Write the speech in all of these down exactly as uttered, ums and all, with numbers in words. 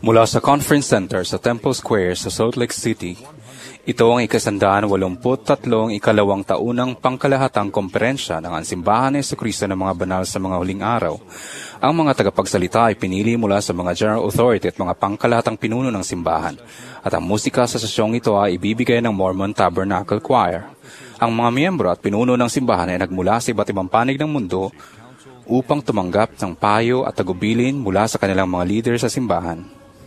Mula sa Conference Center sa Temple Square sa Salt Lake City, ito ang ikasandaan walumput tatlong ikalawang taunang pangkalahatang komperensya ng Ansimbahan ni Jesucristo ng mga banal sa mga huling araw. Ang mga tagapagsalita ay pinili mula sa mga General Authority at mga pangkalahatang pinuno ng simbahan. At ang musika sa sesyong ito ay ibibigay ng Mormon Tabernacle Choir. Ang mga miyembro at pinuno ng simbahan ay nagmula sa iba't ibang panig ng mundo upang tumanggap ng payo at tagubilin mula sa kanilang mga leader sa simbahan.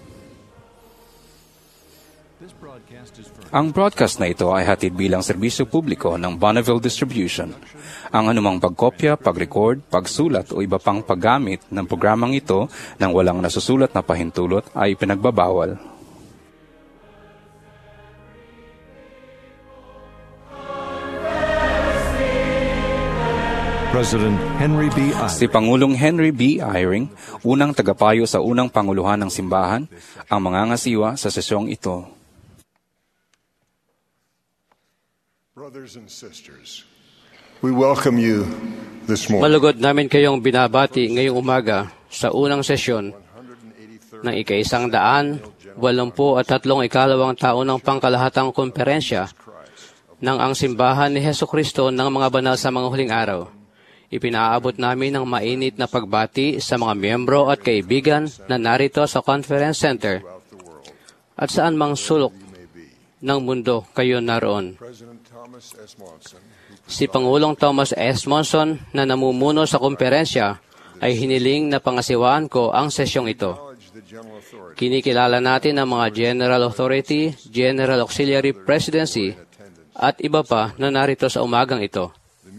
Ang broadcast na ito ay hatid bilang serbisyo publiko ng Bonneville Distribution. Ang anumang pagkopya, pag-record, pagsulat o iba pang paggamit ng programang ito nang walang nasusulat na pahintulot ay pinagbabawal. President Henry B. Eyring. Si Pangulong Henry B. Eyring, unang tagapayo sa unang panguluhan ng simbahan, ang mangangasiwa sa sesyong ito. Brothers and sisters, we welcome you this morning. Malugod namin kayong binabati ngayong umaga sa unang sesyon ng ika-isang daan, walumpu at tatlong ikalawang taon ng pangkalahatang komperensya ng ang simbahan ni Jesucristo ng mga banal sa mga huling araw. Ipinaabot namin ang mainit na pagbati sa mga miyembro at kaibigan na narito sa Conference Center at saan mang sulok ng mundo kayo naroon. Si Pangulong Thomas S. Monson na namumuno sa komperensya ay hiniling na pangasiwaan ko ang sesyong ito. Kinikilala natin ang mga General Authority, General Auxiliary Presidency at iba pa na narito sa umagang ito.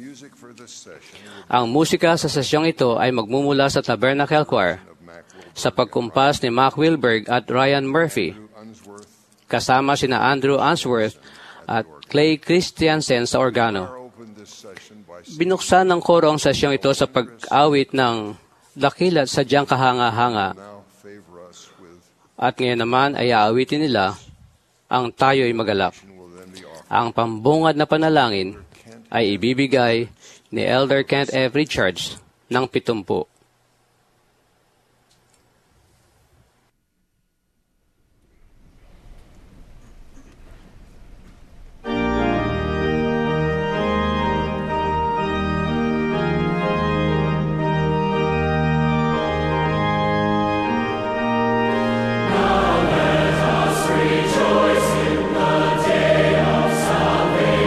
Ang musika sa sesyong ito ay magmumula sa Tabernacle Choir sa pagkumpas ni Mac Wilberg at Ryan Murphy, kasama sina Andrew Answorth at Clay Christiansen sa organo. Binuksan ng koro ang sesyong ito sa pag-awit ng Dakila't Sadyang Kahanga-hanga. At ngayon naman ay aawitin nila ang Tayo'y Magalak. Ang pambungad na panalangin ay ibibigay ni Elder Kent F. Richards ng pitumpu.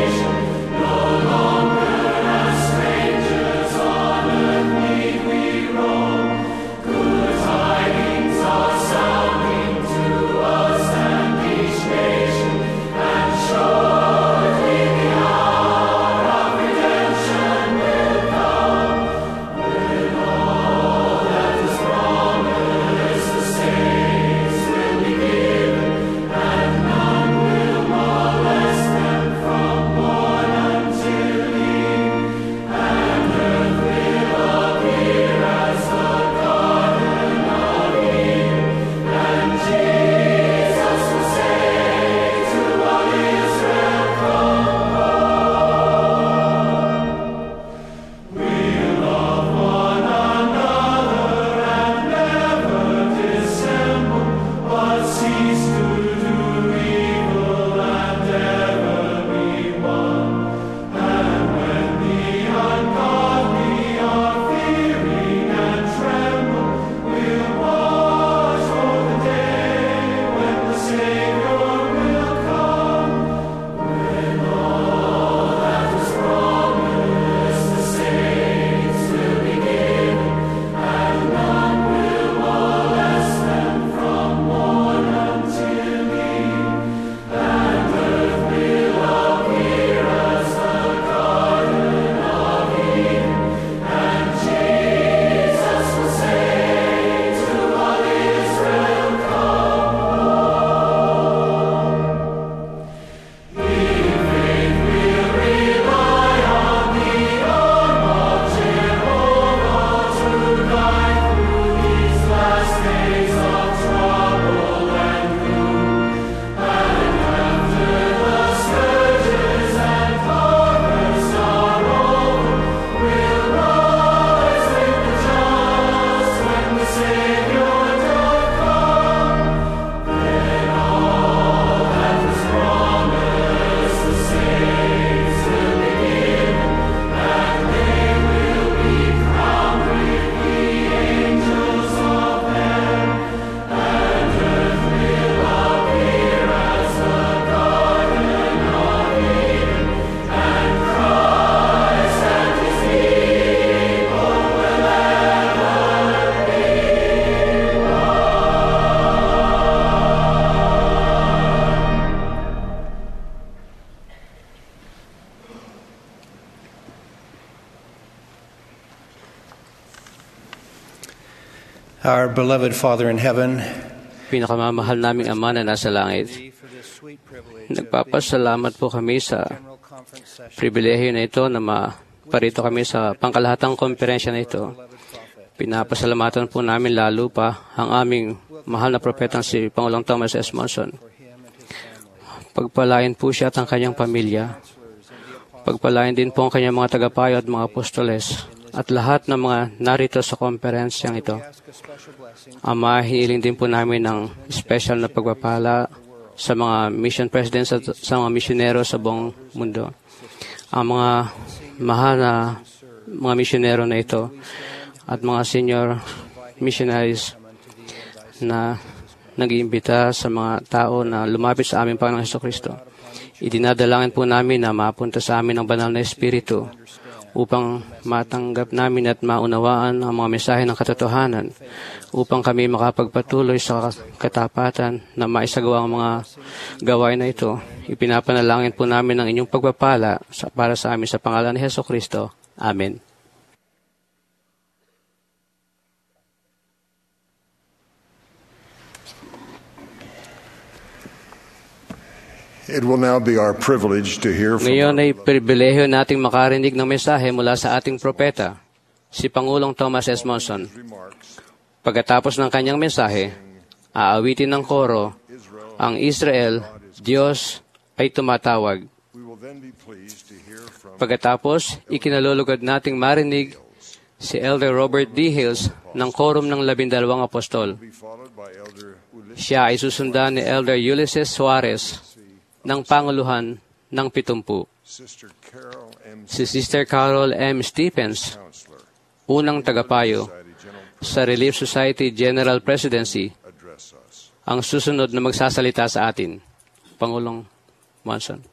We Our beloved Father in heaven, Pinakamamahal naming Ama na nasa langit, nagpapasalamat po kami sa pribilehiyo na ito na maparito kami sa pangkalahatang komperensya na ito. Pinapasalamatan po namin lalo pa ang aming mahal na propetang si Pangulong Thomas S. Monson. Pagpalain po siya at ang kanyang pamilya. Pagpalain din po ang kanyang mga tagapayo at mga apostoles at lahat ng mga narito sa komperensyang ito. Ama, hiniling din po namin ng special na pagpapala sa mga mission presidents at sa mga misyonero sa buong mundo. Ang mga mahal na mga misyonero na ito at mga senior missionaries na nag-iimbita sa mga tao na lumapit sa aming Panginoong Jesucristo. Idinadalangin po namin na mapunta sa amin ang banal na Espiritu upang matanggap namin at maunawaan ang mga mensahe ng katotohanan, upang kami makapagpatuloy sa katapatan na maisagawa ang mga gawain na ito. Ipinapanalangin po namin ang inyong pagpapala para sa amin sa pangalan ni Jesucristo. Amen. It will now be our privilege to hear from Ngayon ay pribilehiyo nating makarinig ng mensahe mula sa ating propeta, si Pangulong Thomas S. Monson. Pagkatapos ng kanyang mensahe, aawitin ng koro, ang Israel, Diyos ay tumatawag. Pagkatapos, ikinalulugod nating marinig si Elder Robert D. Hills ng Quorum ng Labindalawang Apostol. Siya ay susundan ni Elder Ulysses Suarez ng Panguluhan ng Pitumpu. Si Sister Carol M. Stephens, unang tagapayo sa Relief Society General Presidency, ang susunod na magsasalita sa atin. Pangulong Monson.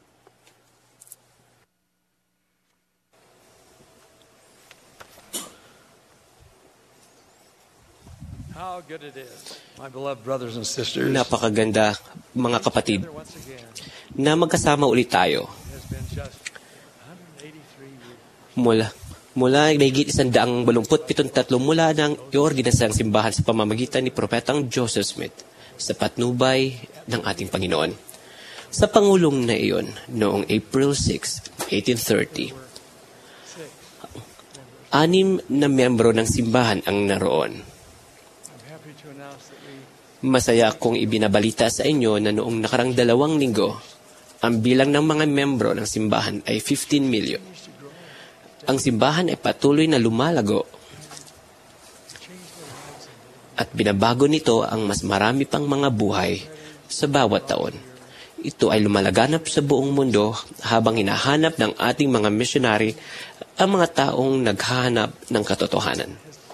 How good it is, my beloved brothers and sisters. Napakaganda, mga kapatid, na magkasama ulit tayo. Mula, mula nahigit isang daang balumput pitong tatlo mula nang iorganisa ang simbahan sa pamamagitan ni Propetang Joseph Smith sa patnubay ng ating Panginoon. Sa pangulong na iyon, noong April sixth, eighteen thirty, anim na miyembro ng simbahan ang naroon. Masaya akong ibinabalita sa inyo na noong nakarang dalawang linggo, ang bilang ng mga membro ng simbahan ay fifteen million. Ang simbahan ay patuloy na lumalago at binabago nito ang mas marami pang mga buhay sa bawat taon. Ito ay lumalaganap sa buong mundo habang hinahanap ng ating mga missionary ang mga taong naghahanap ng katotohanan.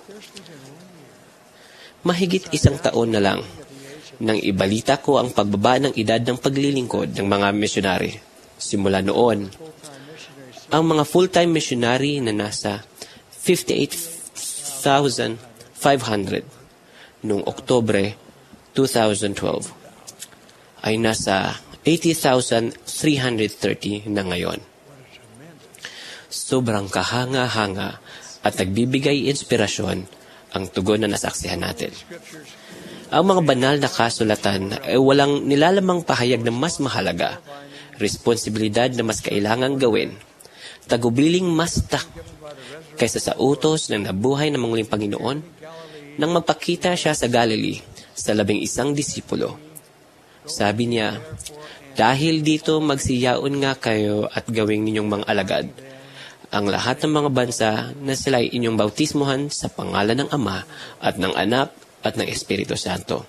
Mahigit isang taon na lang nang ibalita ko ang pagbaba ng edad ng paglilingkod ng mga missionary. Simula noon, ang mga full-time missionary na nasa fifty-eight thousand five hundred noong Oktubre twenty twelve ay nasa eighty thousand three hundred thirty na ngayon. Sobrang kahanga-hanga at nagbibigay inspirasyon ang tugon na nasaksihan natin. Ang mga banal na kasulatan ay walang nilalamang pahayag na mas mahalaga, responsibilidad na mas kailangang gawin, tagubiling mas tak kaysa sa utos ng nabuhay ng muling Panginoon nang magpakita siya sa Galilee sa labing isang disipulo. Sabi niya, dahil dito magsiyaon nga kayo at gawing ninyong mga alagad ang lahat ng mga bansa na sila ay inyong bautismuhan sa pangalan ng Ama at ng Anak at ng Espiritu Santo.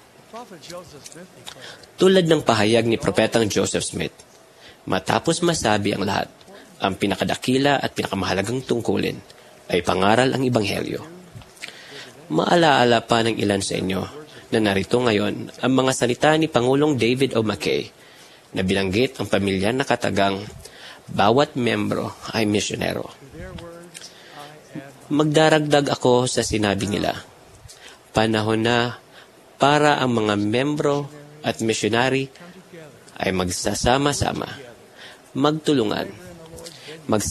Tulad ng pahayag ni Propetang Joseph Smith, matapos masabi ang lahat, ang pinakadakila at pinakamahalagang tungkulin ay pangaral ang Ebanghelyo. Maalaala pa ng ilan sa inyo na narito ngayon ang mga salita ni Pangulong David O. McKay na binanggit ang pamilya na katagang bawat membro ay misyonero. Magdaragdag ako sa sinabi nila. Panahon na para ang mga membro at misyonary ay magsasama-sama, magtulungan,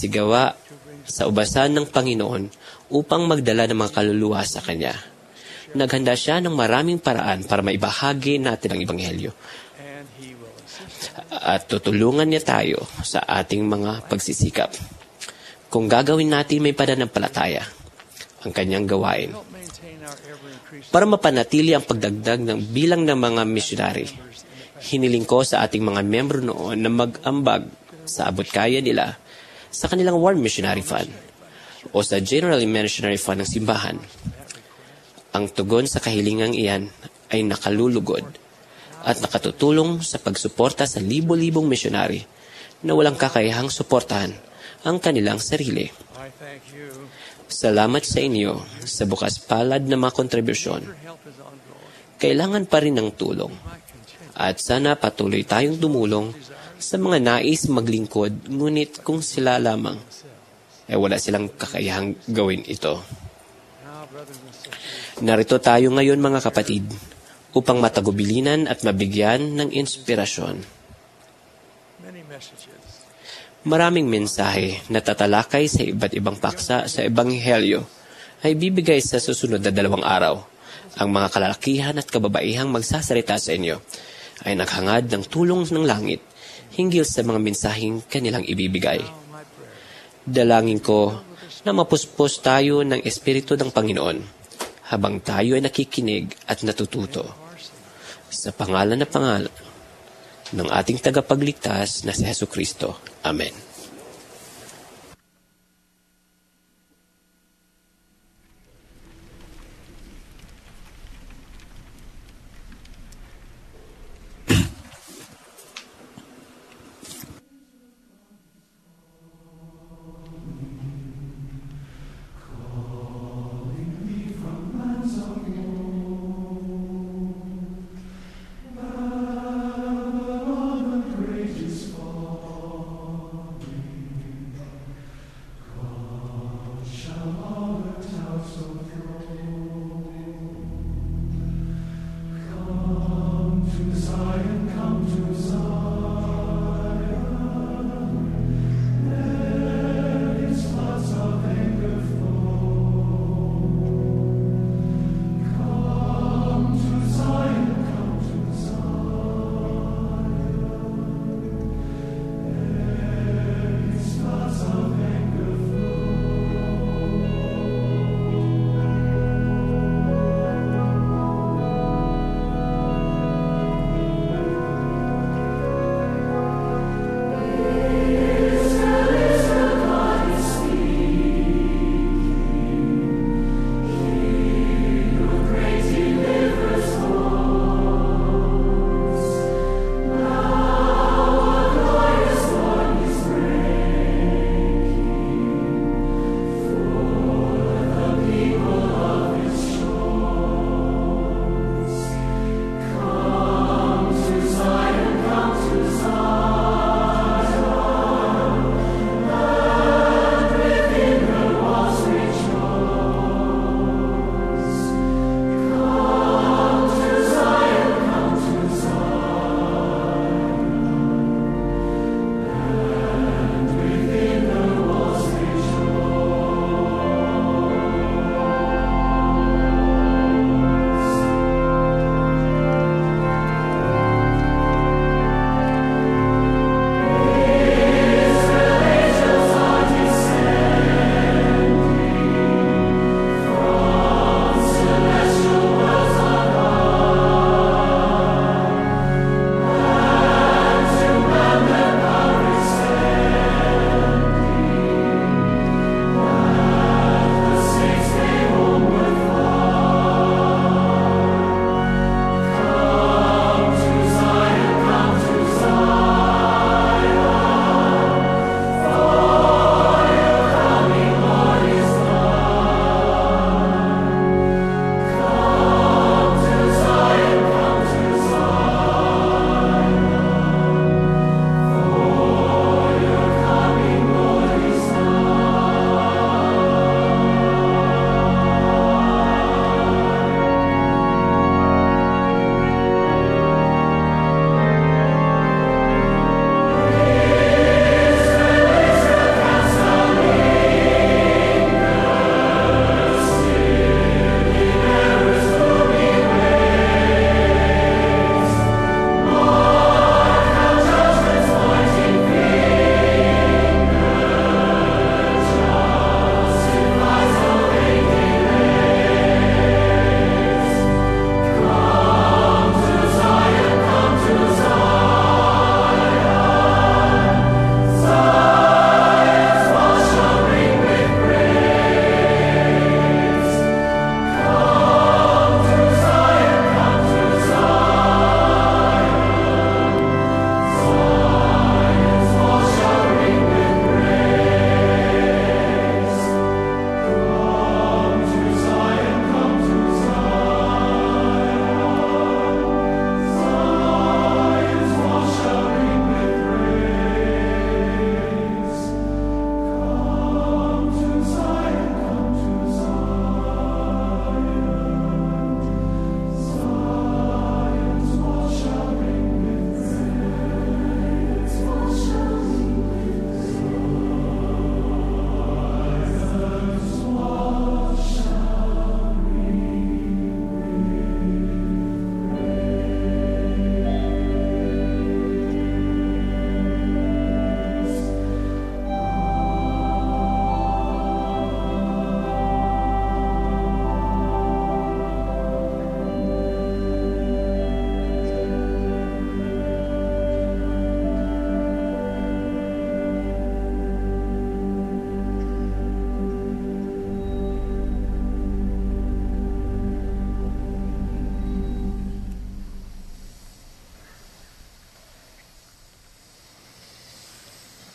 magsigawa sa ubasan ng Panginoon upang magdala ng mga kaluluwa sa Kanya. Naghanda siya ng maraming paraan para maibahagi natin ang Ebanghelyo. and He will assist us. At tutulungan niya tayo sa ating mga pagsisikap. Kung gagawin natin may pananampalataya ang kanyang gawain Help maintain our ever-increasing para mapanatili ang pagdagdag ng bilang ng mga misyonary. Hiniling ko sa ating mga membro noon na mag-ambag sa abot kaya nila sa kanilang War Missionary Fund o sa General Missionary Fund ng simbahan. Ang tugon sa kahilingang iyan ay nakalulugod at nakatutulong sa pagsuporta sa libo-libong misyonary na walang kakayahang suportahan ang kanilang sarili. I thank you. Salamat sa inyo sa bukas palad na mga kontribusyon. Your help is ongoing. Kailangan pa rin ng tulong at sana patuloy tayong dumulong sa mga nais maglingkod ngunit kung sila lamang ay wala silang kakayahang gawin ito. Now, brothers and sisters, Narito tayo ngayon mga kapatid upang matagubilinan at mabigyan ng inspirasyon. many messages Maraming mensahe na tatalakay sa iba't ibang paksa sa Ebanghelyo ay bibigay sa susunod na dalawang araw. Ang mga kalalakihan at kababaihang magsasalita sa inyo ay naghangad ng tulong ng langit hinggil sa mga mensaheng kanilang ibibigay. Dalangin ko na mapuspos tayo ng Espiritu ng Panginoon habang tayo ay nakikinig at natututo. Sa pangalan na pangalan ng ating tagapagligtas na si Hesus Kristo. Amen.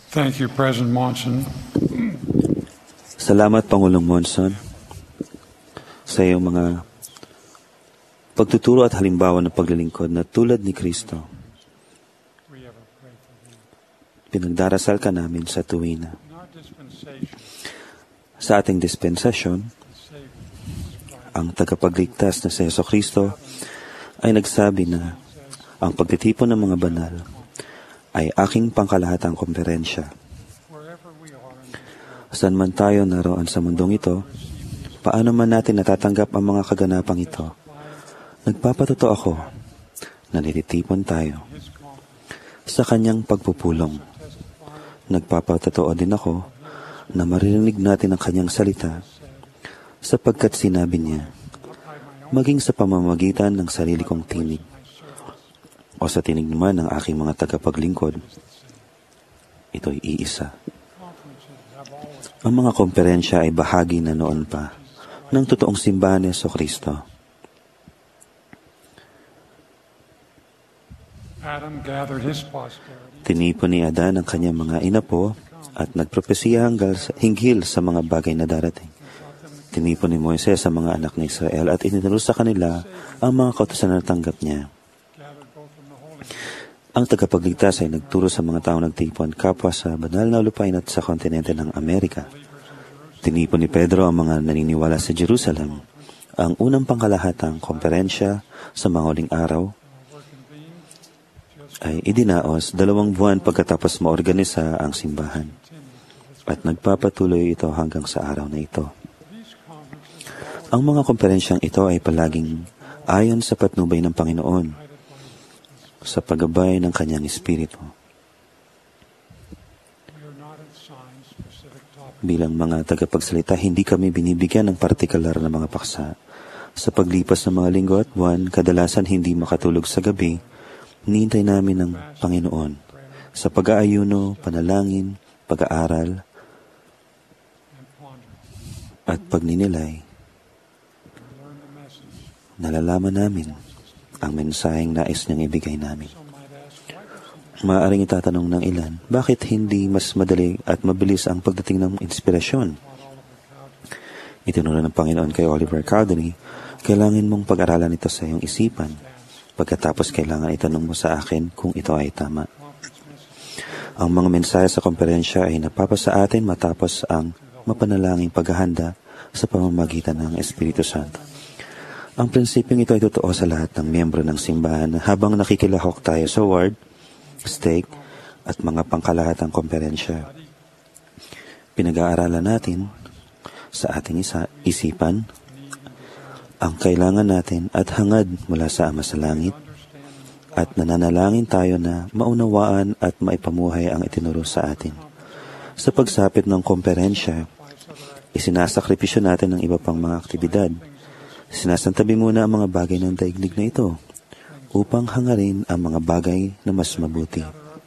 Thank you, President Monson. Salamat, Pangulong Monson, sa iyong mga pagtuturo at halimbawa ng paglilingkod na tulad ni Kristo. Pinagdarasal ka namin sa tuwina. Sa ating dispensasyon, ang tagapagligtas na si Jesucristo ay nagsabi na ang pagtitipon ng mga banal ay aking pangkalahatang komperensya. Saan man tayo naroon sa mundong ito, paano man natin natatanggap ang mga kaganapang ito, nagpapatotoo ako na nititipon tayo sa kanyang pagpupulong. Nagpapatotoo din ako na maririnig natin ang kanyang salita sapagkat sinabi niya, maging sa pamamagitan ng sarili kong tinig o sa tinig naman ng aking mga tagapaglingkod, ito'y iisa. Ang mga komperensya ay bahagi na noon pa ng totoong simbahan ni Jesucristo. Tinipon ni Adan ang kanyang mga inapo at nagpropesiya hinggil sa mga bagay na darating. Tinipon ni Moises ang mga anak ng Israel at itinuro sa kanila ang mga kautusan na natanggap niya. Ang tagapagligtas ay nagturo sa mga taong nagtipon kapwa sa banal na lupain at sa kontinente ng Amerika. Tinipon ni Pedro ang mga naniniwala sa Jerusalem, ang unang pangkalahatang komperensya sa mga huling araw ay idinaos dalawang buwan pagkatapos maorganisa ang simbahan at nagpapatuloy ito hanggang sa araw na ito. Ang mga komperensyang ito ay palaging ayon sa patnubay ng Panginoon sa paggabay ng kanyang Espiritu. Bilang mga tagapagsalita, hindi kami binibigyan ng partikular na mga paksa. Sa paglipas ng mga linggo at buwan, kadalasan hindi makatulog sa gabi, hinihintay namin ng Panginoon sa pag-aayuno, panalangin, pag-aaral, at pagninilay. Nalalaman namin ang mensaheng nais niyang ibigay namin. Maaaring itatanong ng ilan, bakit hindi mas madali at mabilis ang pagdating ng inspirasyon? Itinuro ng Panginoon kay Oliver Cowdery, kailangan mong pag-aralan ito sa iyong isipan. Pagkatapos kailangan itanong mo sa akin kung ito ay tama. Ang mga mensahe sa komperensya ay napapasa atin matapos ang mapanalangin paghahanda sa pamamagitan ng Espiritu Santo. Ang prinsipyong ito ay totoo sa lahat ng miyembro ng simbahan habang nakikilahok tayo sa ward, stake, at mga pangkalahatang komperensya. Pinag-aaralan natin sa ating isa, isipan ang kailangan natin at hangad mula sa Ama sa Langit at nananalangin tayo na maunawaan at maipamuhay ang itinuro sa atin. Sa pagsapit ng komperensya, isinasakripisyo natin ng iba pang mga aktibidad. Sinasantabi muna ang mga bagay ng daigdig na ito upang hangarin ang mga bagay na mas mabuti.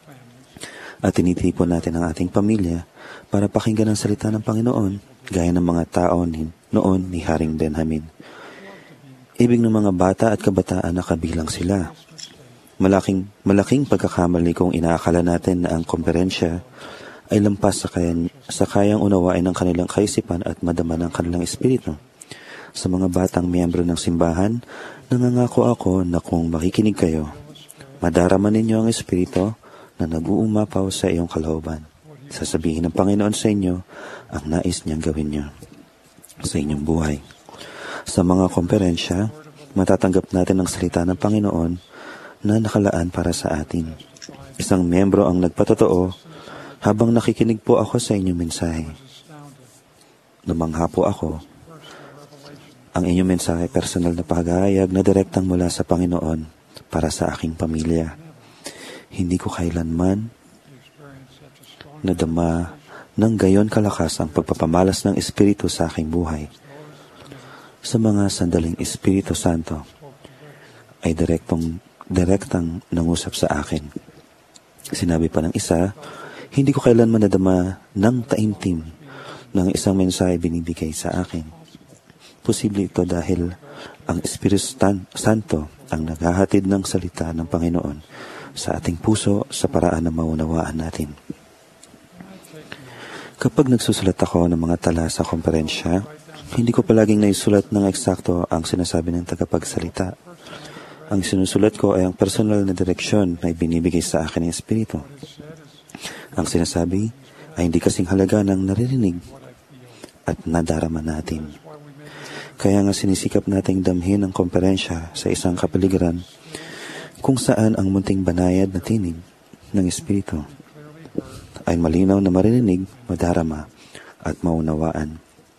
At tinitipon natin ang ating pamilya para pakinggan ang salita ng Panginoon gaya ng mga tao ni, noon ni Haring Benjamin. Ibig ng mga bata at kabataan na kabilang sila. Malaking, malaking pagkakamali kung inaakala natin na ang komperensya ay lampas sa, kayan, sa kayang unawain ng kanilang kaisipan at madama ng kanilang espiritu. Sa mga batang miyembro ng simbahan, nangangako ako na kung makikinig kayo, madarama ninyo ang espiritu na nag-uumapaw sa iyong kalooban. Sasabihin ng Panginoon sa inyo ang nais niyang gawin niyo sa inyong buhay. Sa mga komperensya, matatanggap natin ang salita ng Panginoon na nakalaan para sa atin. Isang miyembro ang nagpatotoo habang nakikinig po ako sa inyong mensahe. Lumangha po ako. Ang inyong mensahe personal na paghahayag na direktang mula sa Panginoon para sa aking pamilya. Hindi ko kailanman nadama ng gayon kalakas ang pagpapamalas ng Espiritu sa aking buhay. Sa mga sandaling Espiritu Santo ay direktong, direktang nangusap sa akin. Sinabi pa ng isa, hindi ko kailanman nadama ng taimtim ng isang mensahe binibigay sa akin. Posible ito dahil ang Espiritu Santo ang naghahatid ng salita ng Panginoon sa ating puso sa paraan na maunawaan natin. Kapag nagsusulat ako ng mga tala sa komperensya, hindi ko palaging naisulat ng eksakto ang sinasabi ng tagapagsalita. Ang sinusulat ko ay ang personal na direksyon na ibinibigay sa akin ng Espiritu. Ang sinasabi ay hindi kasing halaga ng naririnig at nadarama natin. Kaya nga sinisikap nating damhin ang komperensya sa isang kapaligiran kung saan ang munting banayad na tinig ng Espiritu ay malinaw na maririnig, madarama at maunawaan.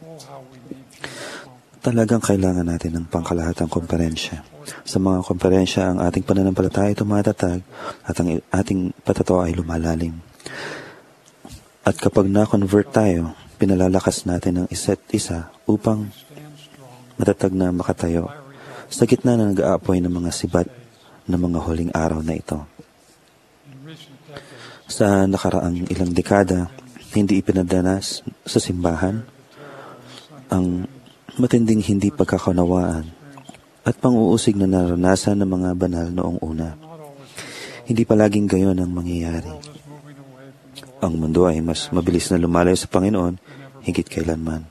Talagang kailangan natin ng pangkalahatang komperensya. Sa mga komperensya, ang ating pananampalataya ay tumatatag at ang ating patotoo ay lumalalim. At kapag na-convert tayo, pinalalakas natin ang isa't isa upang matatag na makatayo sa gitna na nag-aapoy ng mga sibat ng mga huling araw na ito. Sa nakaraang ilang dekada, hindi ipinadanas sa simbahan ang matinding hindi pagkakaunawaan at pang-uusig na naranasan ng mga banal noong una. Hindi palaging gayon ang mangyayari. Ang mundo ay mas mabilis na lumalayo sa Panginoon higit kailanman.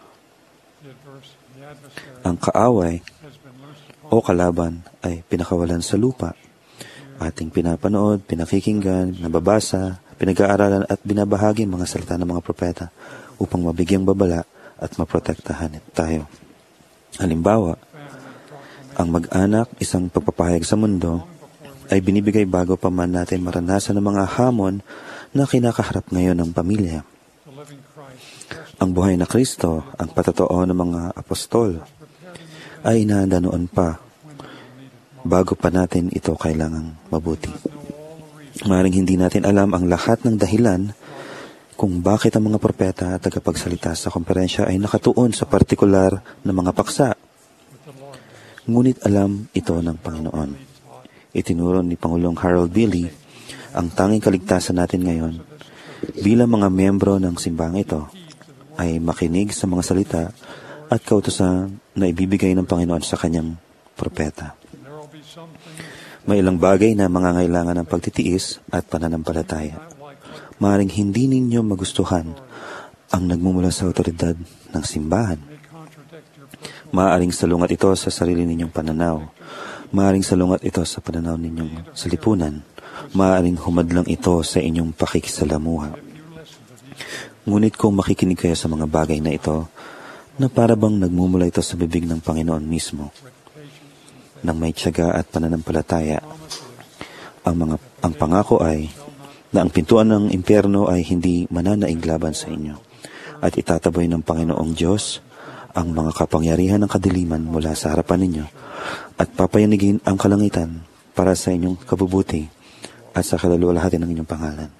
Ang kaaway o kalaban ay pinakawalan sa lupa. Ating pinapanood, pinakikinggan, nababasa, pinag-aaralan at binabahagi mga salita ng mga propeta upang mabigyang babala at maprotektahan tayo. Halimbawa, ang mag-anak, isang pagpapahayag sa mundo, ay binibigay bago pa man natin maranasan ng mga hamon na kinakaharap ngayon ng pamilya. Ang buhay na Kristo, ang patotoo ng mga apostol, ay inahanda noon pa bago pa natin ito kailangang mabuti. Maaaring hindi natin alam ang lahat ng dahilan kung bakit ang mga propeta at tagapagsalita sa komperensya ay nakatuon sa partikular na mga paksa. Ngunit alam ito ng Panginoon. Itinuro ni Pangulong Harold Billy ang tanging kaligtasan natin ngayon bilang mga miyembro ng simbang ito ay makinig sa mga salita at kautusan na ibibigay ng Panginoon sa kanyang propeta. May ilang bagay na mangangailangan ng pagtitiis at pananampalataya. Maaaring hindi ninyo magustuhan ang nagmumula sa otoridad ng simbahan. Maaaring salungat ito sa sarili ninyong pananaw. Maaaring salungat ito sa pananaw ninyong sa lipunan. Maaaring humadlang ito sa inyong pakikisalamuha. Ngunit kung makikinig kayo sa mga bagay na ito, na para bang nagmumula ito sa bibig ng Panginoon mismo, nang may tiyaga at pananampalataya, ang, mga, ang pangako ay na ang pintuan ng impyerno ay hindi mananaig laban sa inyo at itataboy ng Panginoong Diyos ang mga kapangyarihan ng kadiliman mula sa harapan ninyo at papayanigin ang kalangitan para sa inyong kabubuti at sa kaluluwalhati ng inyong pangalan.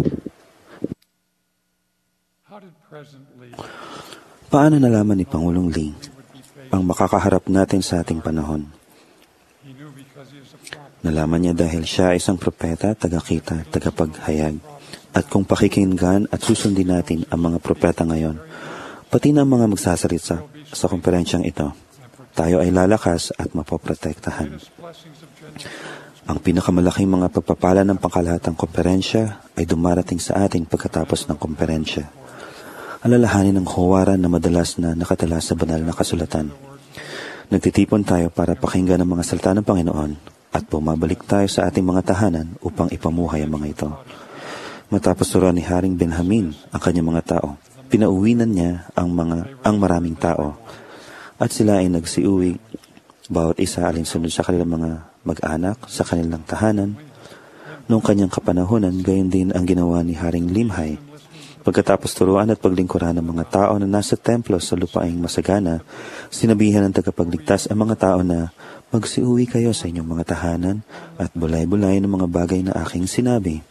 Paano nalaman ni Pangulong Lee ang makakaharap natin sa ating panahon? Nalaman niya dahil siya ay isang propeta, tagakita, tagapaghayag. At kung pakikinggan at susundin natin ang mga propeta ngayon, pati na ang mga magsasalit sa, sa komperensyang ito, tayo ay lalakas at mapoprotektahan. Ang pinakamalaking mga pagpapala ng pangkalahatang komperensya ay dumarating sa atin pagkatapos ng komperensya. Alalahanin ang huwaran na madalas na nakatala sa banal na kasulatan. Nagtitipon tayo para pakinggan ang mga salita ng Panginoon at bumabalik tayo sa ating mga tahanan upang ipamuhay ang mga ito. Matapos turuan ni Haring Benjamin ang kanyang mga tao, pinauwinan niya ang mga ang maraming tao at sila ay nagsiuwi bawat isa alinsunod sa kanilang mga mag-anak sa kanilang tahanan. Noong kanyang kapanahunan, gayon din ang ginawa ni Haring Limhay. Pagkatapos turuan at paglingkuran ng mga tao na nasa templo sa lupaing masagana, sinabihan ng tagapagligtas ang mga tao na magsiuwi kayo sa inyong mga tahanan at bulay-bulay ng mga bagay na aking sinabi.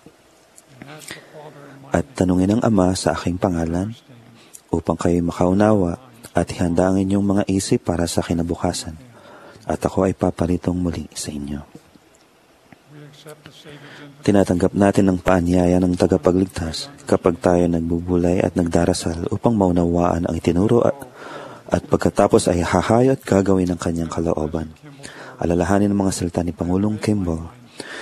At tanungin ang Ama sa aking pangalan upang kayo makaunawa at ihanda ang inyong mga isip para sa kinabukasan. At ako ay paparitong muli sa inyo. Tinatanggap natin ang paanyaya ng tagapagligtas kapag tayo nagbubulay at nagdarasal upang maunawaan ang itinuro at, at pagkatapos ay hahayo at gagawin ng kanyang kalooban. Alalahanin ang mga salita ni Pangulong Kimball.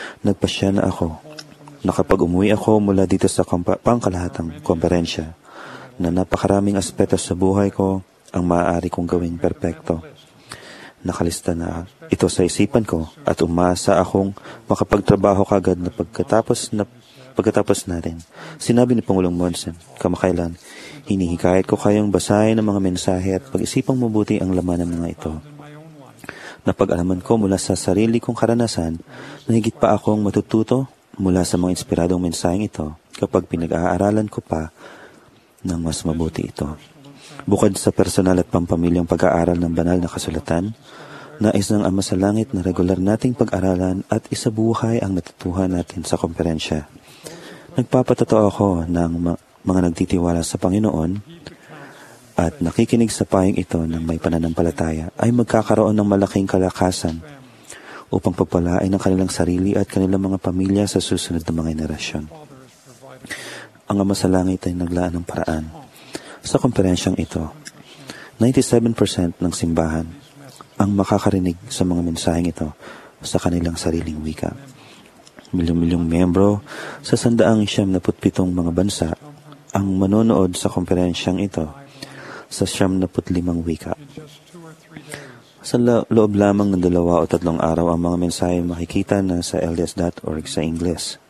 Nagpasya na ako na kapag umuwi ako mula dito sa kompa- pangkalahatang komperensya, na napakaraming aspeto sa buhay ko ang maaari kong gawing perpekto. Nakalista na ito sa isipan ko at umasa akong makapagtrabaho kagad na pagkatapos na pagkatapos natin. Sinabi ni Pangulong Monson kamakailan, hinihikayat ko kayong basahin ang mga mensahe at pag-isipang mabuti ang laman ng mga ito. Napag-alaman ko mula sa sarili kong karanasan na higit pa akong matututo mula sa mga inspiradong mensaheng ito kapag pinag-aaralan ko pa ng mas mabuti ito. Bukod sa personal at pampamilyang pag-aaral ng banal na kasulatan, nais ng Ama sa Langit na regular nating pag-aralan at isabuhay ang natutuhan natin sa komperensya. Nagpapatotoo ako ng ma- mga nagtitiwala sa Panginoon at nakikinig sa pahing ito ng may pananampalataya ay magkakaroon ng malaking kalakasan upang pagpalain ang kanilang sarili at kanilang mga pamilya sa susunod na mga henerasyon. Ang Ama sa Langit ay naglaan ng paraan. Sa komperensyang ito, ninety-seven percent ng simbahan ang makakarinig sa mga mensaheng ito sa kanilang sariling wika. Milyong-milyong membro sa sandaang siyam na putpitong mga bansa ang manonood sa komperensyang ito sa siyam na putlimang wika. Sa lo- loob lamang ng dalawa o tatlong araw ang mga mensahe makikita na sa L D S dot org sa Ingles.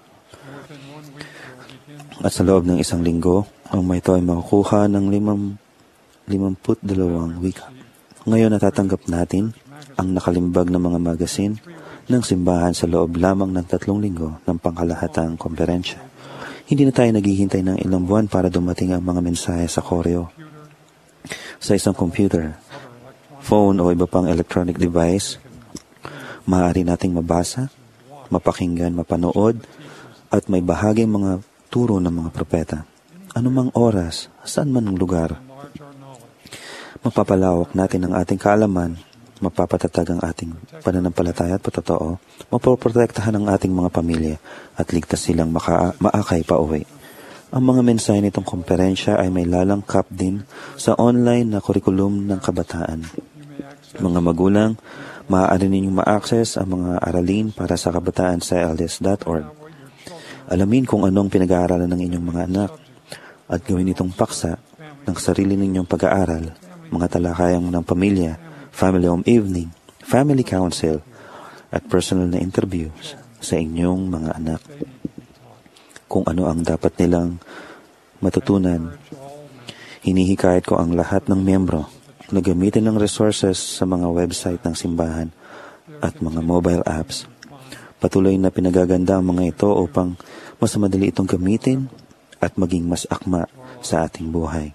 At sa loob ng isang linggo, ang mga ito ay makukuha ng limang, limamput dalawang wika. Ngayon natatanggap natin ang nakalimbag ng mga magasin ng simbahan sa loob lamang ng tatlong linggo ng pangkalahatang komperensya. Hindi na tayo naghihintay ng ilang buwan para dumating ang mga mensahe sa koreo. Sa isang computer, phone o iba pang electronic device, maaari nating mabasa, mapakinggan, mapanood, at may bahaging mga turo ng mga propeta. Anumang oras, saan man ang lugar. Mapapalawak natin ang ating kaalaman, mapapatatag ang ating pananampalataya at patotoo, mapoprotektahan ang ating mga pamilya at ligtas silang maka- maakay pa uwi. Ang mga mensahe nitong komperensya ay may lalangkap din sa online na kurikulum ng kabataan. Mga magulang, maaari ninyong ma-access ang mga aralin para sa kabataan sa L D S dot org. Alamin kung anong pinag-aaralan ng inyong mga anak at gawin itong paksa ng sarili ninyong pag-aaral, mga talakayang ng pamilya, family home evening, family council, at personal na interviews sa inyong mga anak. Kung ano ang dapat nilang matutunan, hinihikayat ko ang lahat ng miyembro na gamitin ng resources sa mga website ng simbahan at mga mobile apps. Patuloy na pinagaganda ang mga ito upang mas madali itong gamitin at maging mas akma sa ating buhay.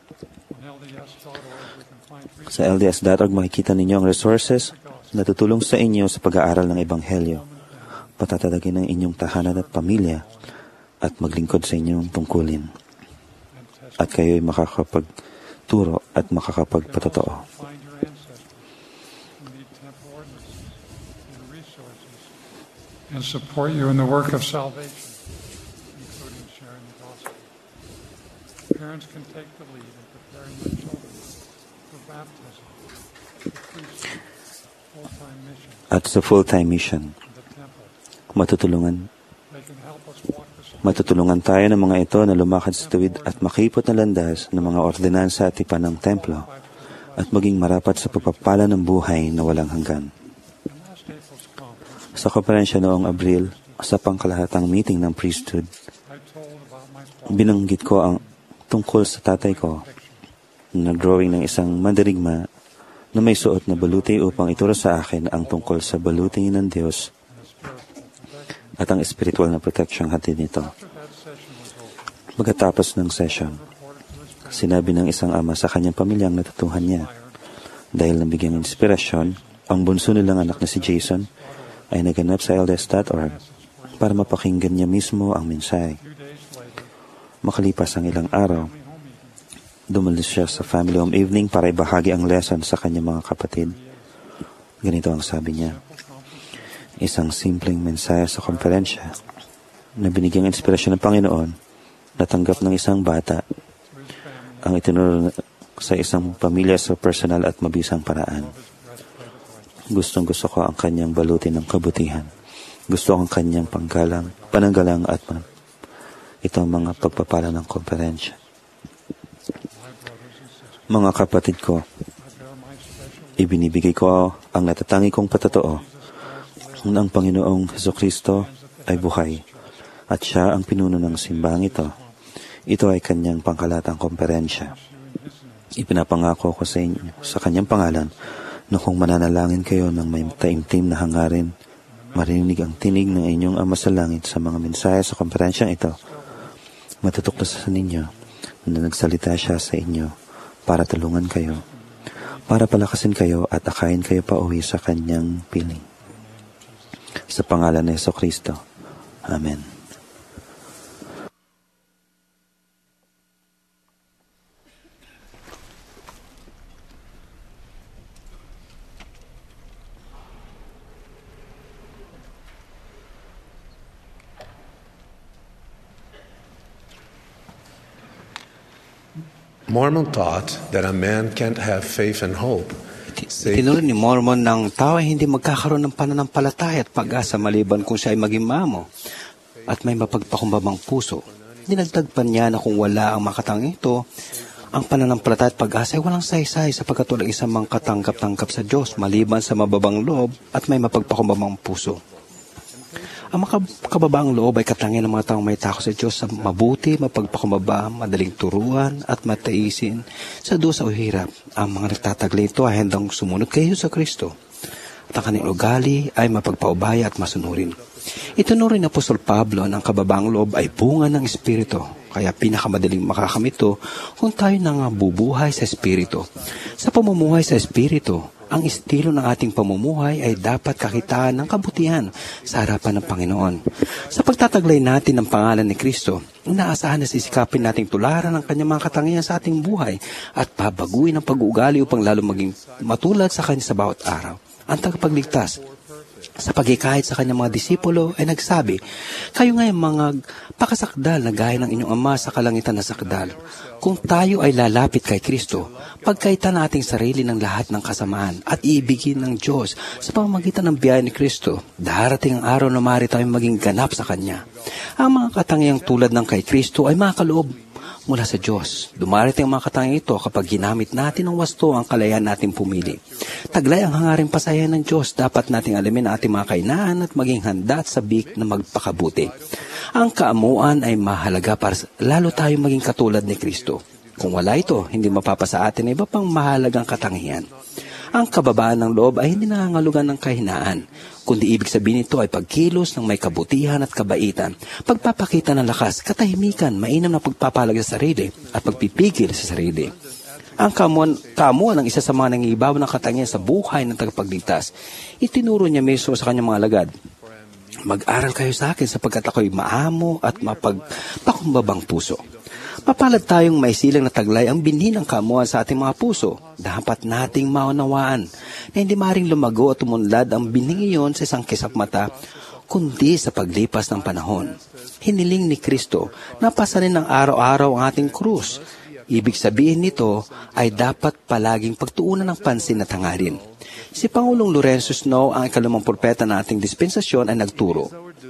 Sa L D S dot org makikita ninyo ang resources na tutulong sa inyo sa pag-aaral ng Ebanghelyo, patatagin ang inyong tahanan at pamilya, at maglingkod sa inyong tungkulin. At kayo'y makakapagturo at makakapagpatotoo. And support you in the work of salvation, including sharing the gospel. Parents can take the lead in preparing their children for baptism, the priesthood, full-time mission, at sa full-time mission, the temple. matutulungan They can help us walk the street. matutulungan tayo ng mga ito na lumakad sa tuwid at makipot na landas ng mga ordinansa at tipan ng templo at maging marapat sa pagpapala ng buhay na walang hanggan. Sa konferensya noong Abril, sa pangkalahatang meeting ng priesthood, binanggit ko ang tungkol sa tatay ko na drawing ng isang mandirigma na may suot na baluti upang ituro sa akin ang tungkol sa baluti ng Diyos at ang espiritual na proteksyong hatid nito. Pagkatapos ng session, sinabi ng isang ama sa kanyang pamilya ang natutuhan niya. Dahil nabigyan ng inspirasyon, ang bunso nilang anak na si Jason ay naganap sa L D S dot org para mapakinggan niya mismo ang mensahe. Makalipas ang ilang araw, dumalis siya sa family home evening para ibahagi ang lesson sa kanyang mga kapatid. Ganito ang sabi niya. Isang simpleng mensahe sa konferensya na binigyang inspirasyon ng Panginoon, natanggap ng isang bata ang itinuro sa isang pamilya sa personal at mabisang paraan. Gustong gusto ko ang kanyang baluti ng kabutihan. Gusto ko ang kanyang panggalang, pananggalang at man. Ito ang mga pagpapala ng konferensya. Mga kapatid ko, ibinibigay ko ang natatangi kong patotoo na ang Panginoong Hesukristo ay buhay at siya ang pinuno ng simbahang ito. Ito ay kanyang pangkalatang komperensya. Ipinapangako ko sa inyo sa kanyang pangalan na kung mananalangin kayo ng may taimtim na hangarin, marinig ang tinig ng inyong Ama sa langit sa mga mensahe sa komperensyang ito. Matutuklasan ninyo na nagsalita siya sa inyo para tulungan kayo, para palakasin kayo at akayin kayo pa uwi sa kanyang piling. Sa pangalan ni Jesucristo. Amen. Mormon taught that a man can't have faith and hope. Tinuro ni Mormon ng tao ay hindi magkakaroon ng pananampalataya at pag-asa maliban kung siya ay maging maamo at may mapagpakumbabang puso. Dinagdag pa niya na kung wala ang makatang ito, ang pananampalataya at pag-asa ay walang saysay sapagkat walang isang mangkatanggap-tanggap sa Diyos maliban sa mababang loob at may mapagpakumbabang puso. Ang makababaang loob ay katangian ng mga taong may takot sa Diyos sa mabuti, mapagpakumbaba, madaling turuan at mataisin sa dusa o hirap. Ang mga nagtataglay ito ay handang sumunod kay Jesus Kristo at ang kanilang ugali ay mapagpaubaya at masunurin. Itinuro ni Apostol Pablo na ang kababaang loob ay bunga ng Espiritu, kaya pinakamadaling makakamit ito kung tayo nang bubuhay sa Espiritu. Sa pamumuhay sa Espiritu, ang estilo ng ating pamumuhay ay dapat kakitaan ng kabutihan sa harapan ng Panginoon. Sa pagtataglay natin ng pangalan ni Kristo, inaasahan na sisikapin nating tularan ang kanyang mga katangian sa ating buhay at pabaguin ang pag-uugali upang lalo maging matulad sa kanya sa bawat araw. Ang tagapagligtas, sa pagkikahit sa kanyang mga disipulo ay nagsabi, kayo nga yung mga pakasakdal na gaya ng inyong Ama sa kalangitan na sakdal. Kung tayo ay lalapit kay Kristo, pagkaitan nating sarili ng lahat ng kasamaan at iibigin ng Diyos sa pamamagitan ng biyaya ni Kristo, darating ang araw na maaari tayong maging ganap sa Kanya. Ang mga katangiang tulad ng kay Kristo ay makakaloob mula sa Diyos. Dumarating ang mga katangiang ito kapag ginamit natin ng wasto ang kalayaan natin pumili. Taglay ang hangaring pasayahan ng Diyos, dapat nating alamin ang ating mga kainaan at maging handa at sabik na magpakabuti. Ang kaamuan ay mahalaga para lalo tayong maging katulad ni Kristo. Kung wala ito, hindi mapapasa atin iba pang mahalagang katangian. Ang kababaan ng loob ay hindi nangangalugan ng kahinaan, kundi ibig sabihin nito ay pagkilos ng may kabutihan at kabaitan, pagpapakita ng lakas, katahimikan, mainam na pagpapalag sa sarili at pagpipigil sa sarili. Ang kamuan, kamuan ng isa sa mga nangibaw ng katangian sa buhay ng tagapagligtas, itinuro niya mismo sa kanyang mga alagad, mag-aral kayo sa akin sapagkat ako'y maamo at mapagpakumbabang puso. Mapalad tayong may silang na taglay ang binhi ng kamuan sa ating mga puso. Dapat nating maunawaan na hindi maring lumago at tumunlad ang binhi iyon sa isang kisap mata, kundi sa paglipas ng panahon. Hiniling ni Kristo na pasanin ng araw-araw ang ating krus. Ibig sabihin nito ay dapat palaging pagtuunan ng pansin at hangarin. Si Pangulong Lorenzo Snow, ang ikalumang propeta na ating dispensasyon, ay nagturo.